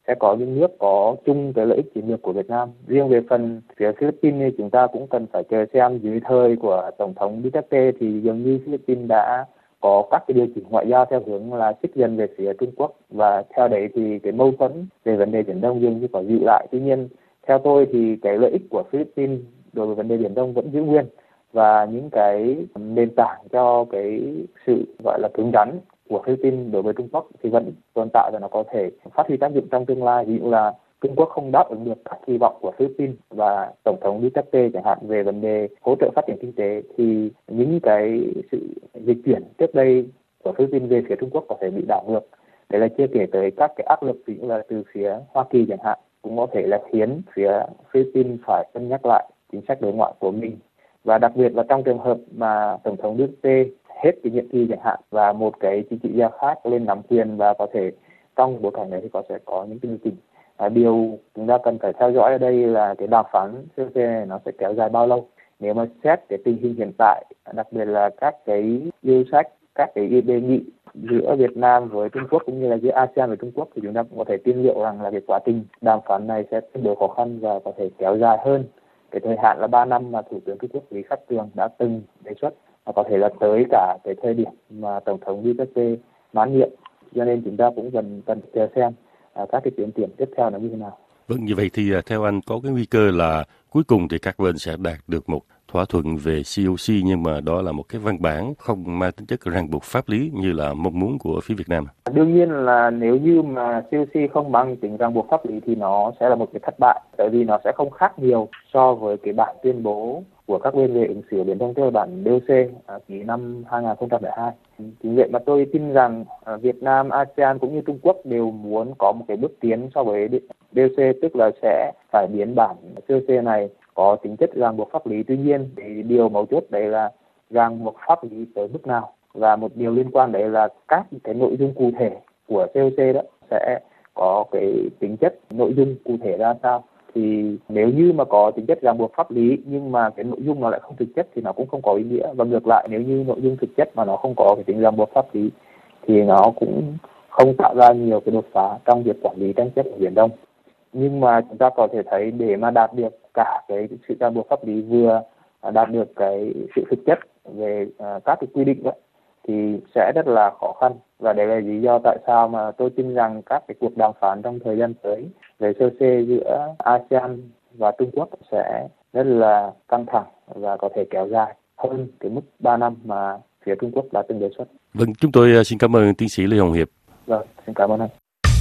sẽ có những nước có chung cái lợi ích chiến lược của Việt Nam. Riêng về phần phía Philippines thì chúng ta cũng cần phải chờ xem dưới thời của Tổng thống Duterte thì dường như Philippines đã có các cái điều chỉnh ngoại giao theo hướng là xích dần về phía Trung Quốc, và theo đấy thì cái mâu thuẫn về vấn đề Biển Đông dường như có dịu lại. Tuy nhiên theo tôi thì cái lợi ích của Philippines đối với vấn đề Biển Đông vẫn giữ nguyên, và những cái nền tảng cho cái sự gọi là cứng rắn của Philippines đối với Trung Quốc thì vẫn tồn tại và nó có thể phát huy tác dụng trong tương lai. Ví dụ là Trung Quốc không đáp ứng được các kỳ vọng của Philippines và Tổng thống Duterte chẳng hạn về vấn đề hỗ trợ phát triển kinh tế, thì những cái sự dịch chuyển trước đây của Philippines về phía Trung Quốc có thể bị đảo ngược. Đấy là chưa kể tới các cái áp lực ví dụ là từ phía Hoa Kỳ chẳng hạn, cũng có thể là khiến phía Philippines phải cân nhắc lại chính sách đối ngoại của mình. Và đặc biệt là trong trường hợp mà Tổng thống Duterte hết cái nhiệm kỳ chẳng hạn và một cái chính trị gia khác lên nắm quyền, và có thể trong bối cảnh này thì có sẽ có những cái điều chỉnh. À, điều chúng ta cần phải theo dõi ở đây là cái đàm phán xê ô xê này nó sẽ kéo dài bao lâu. Nếu mà xét cái tình hình hiện tại, đặc biệt là các cái yêu sách, các cái đề nghị giữa Việt Nam với Trung Quốc cũng như là giữa a sê an với Trung Quốc, thì chúng ta cũng có thể tiên liệu rằng là cái quá trình đàm phán này sẽ tương đối khó khăn và có thể kéo dài hơn cái thời hạn là ba năm mà Thủ tướng Trung Quốc Lý Khắc Cường đã từng đề xuất, và có thể là tới cả cái thời điểm mà Tổng thống Duterte mãn nhiệm. Cho nên chúng ta cũng cần cần chờ xem à, các cái tiến triển tiếp theo là như thế nào. Vâng, như vậy thì theo anh có cái nguy cơ là cuối cùng thì các bên sẽ đạt được một thỏa thuận về xê ô xê, nhưng mà đó là một cái văn bản không mang tính chất ràng buộc pháp lý như là mong muốn của phía Việt Nam. Đương nhiên là nếu như mà xê ô xê không mang tính ràng buộc pháp lý thì nó sẽ là một cái thất bại, tại vì nó sẽ không khác nhiều so với cái bản tuyên bố của các bên về ứng xử ở Biển Đông, tức là bản đê ô xê ký năm hai nghìn không trăm lẻ hai. Chính vậy mà tôi tin rằng Việt Nam, a sê an cũng như Trung Quốc đều muốn có một cái bước tiến so với đê ô xê, tức là sẽ phải biến bản xê ô xê này có tính chất ràng buộc pháp lý. Tuy nhiên thì điều mấu chốt đấy là ràng buộc pháp lý tới mức nào, và một điều liên quan đấy là các cái nội dung cụ thể của xê ô xê đó sẽ có cái tính chất nội dung cụ thể ra sao. Thì nếu như mà có tính chất ràng buộc pháp lý nhưng mà cái nội dung nó lại không thực chất thì nó cũng không có ý nghĩa, và ngược lại nếu như nội dung thực chất mà nó không có cái tính ràng buộc pháp lý thì nó cũng không tạo ra nhiều cái đột phá trong việc quản lý tranh chấp ở Biển Đông. Nhưng mà chúng ta có thể thấy để mà đạt được cả cái sự ràng buộc pháp lý vừa đạt được cái sự thực chất về uh, các cái quy định đó thì sẽ rất là khó khăn, và đấy là lý do tại sao mà tôi tin rằng các cái cuộc đàm phán trong thời gian tới về xê ô xê giữa a sê an và Trung Quốc sẽ rất là căng thẳng và có thể kéo dài hơn cái mức ba năm mà phía Trung Quốc đã từng đề xuất. Vâng, chúng tôi xin cảm ơn tiến sĩ Lê Hồng Hiệp. Vâng, xin cảm ơn anh.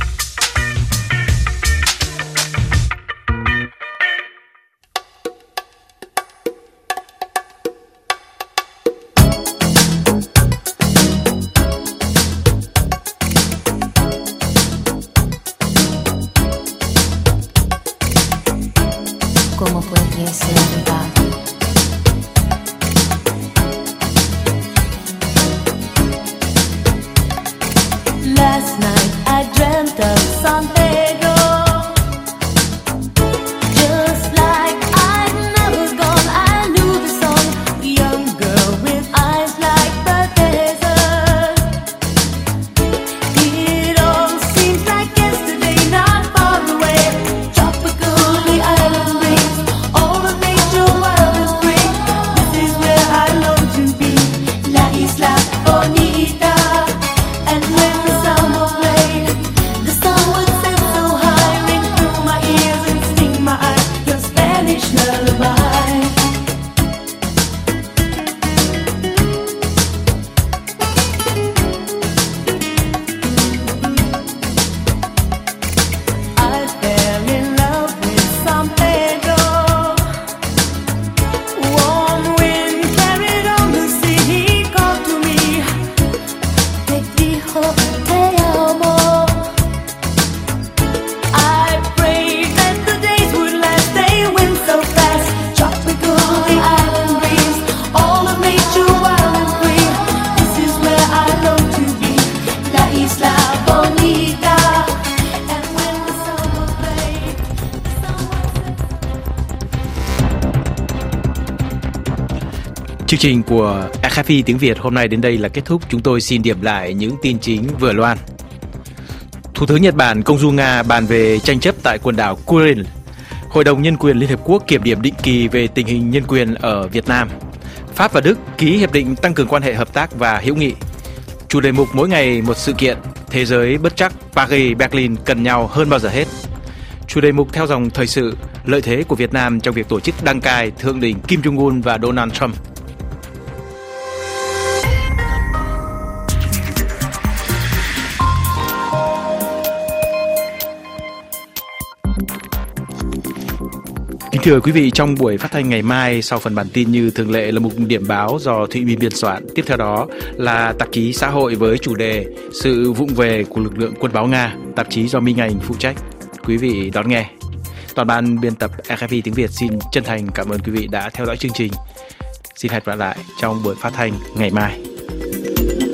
Como puede ser verdad. Last night I dreamt of San Pedro, just like I'd never gone. I knew the song, the young girl with eyes like the desert. It all seems like yesterday, not far away. Tropical, the island breeze, all of nature wild and free. This is where I long to be, La Isla Bonita. And when the summer played, the sun would set so high, ring through my ears and sting my eyes, your Spanish lullaby. I fell in love with San Pedro. Warm wind carried on the sea, he called to me. Te dijo te amo. I prayed that the days would last, they went so fast. Tropical, the island breeze, all of nature wild and free. This is where I long to be, La Isla Bonita. And when the summer played, the sun Chương trình của rờ ép i tiếng Việt hôm nay đến đây là kết thúc. Chúng tôi xin điểm lại những tin chính vừa loan. Thủ tướng Nhật Bản Kongju Nga bàn về tranh chấp tại quần đảo Kuril. Hội đồng Nhân quyền Liên Hợp Quốc kiểm điểm định kỳ về tình hình nhân quyền ở Việt Nam. Pháp và Đức ký hiệp định tăng cường quan hệ hợp tác và hữu nghị. Chủ đề mục mỗi ngày một sự kiện, thế giới bất chắc Paris, Berlin cần nhau hơn bao giờ hết. Chủ đề mục theo dòng thời sự, lợi thế của Việt Nam trong việc tổ chức đăng cai thượng đỉnh Kim Jong-un và Donald Trump. Kính thưa quý vị, trong buổi phát thanh ngày mai, sau phần bản tin như thường lệ là mục điểm báo do Thụy Minh biên soạn. Tiếp theo đó là tạp chí xã hội với chủ đề Sự vụng về của lực lượng quân báo Nga, tạp chí do Minh Anh phụ trách. Quý vị đón nghe. Toàn ban biên tập rờ ép i tiếng Việt xin chân thành cảm ơn quý vị đã theo dõi chương trình. Xin hẹn gặp lại trong buổi phát thanh ngày mai.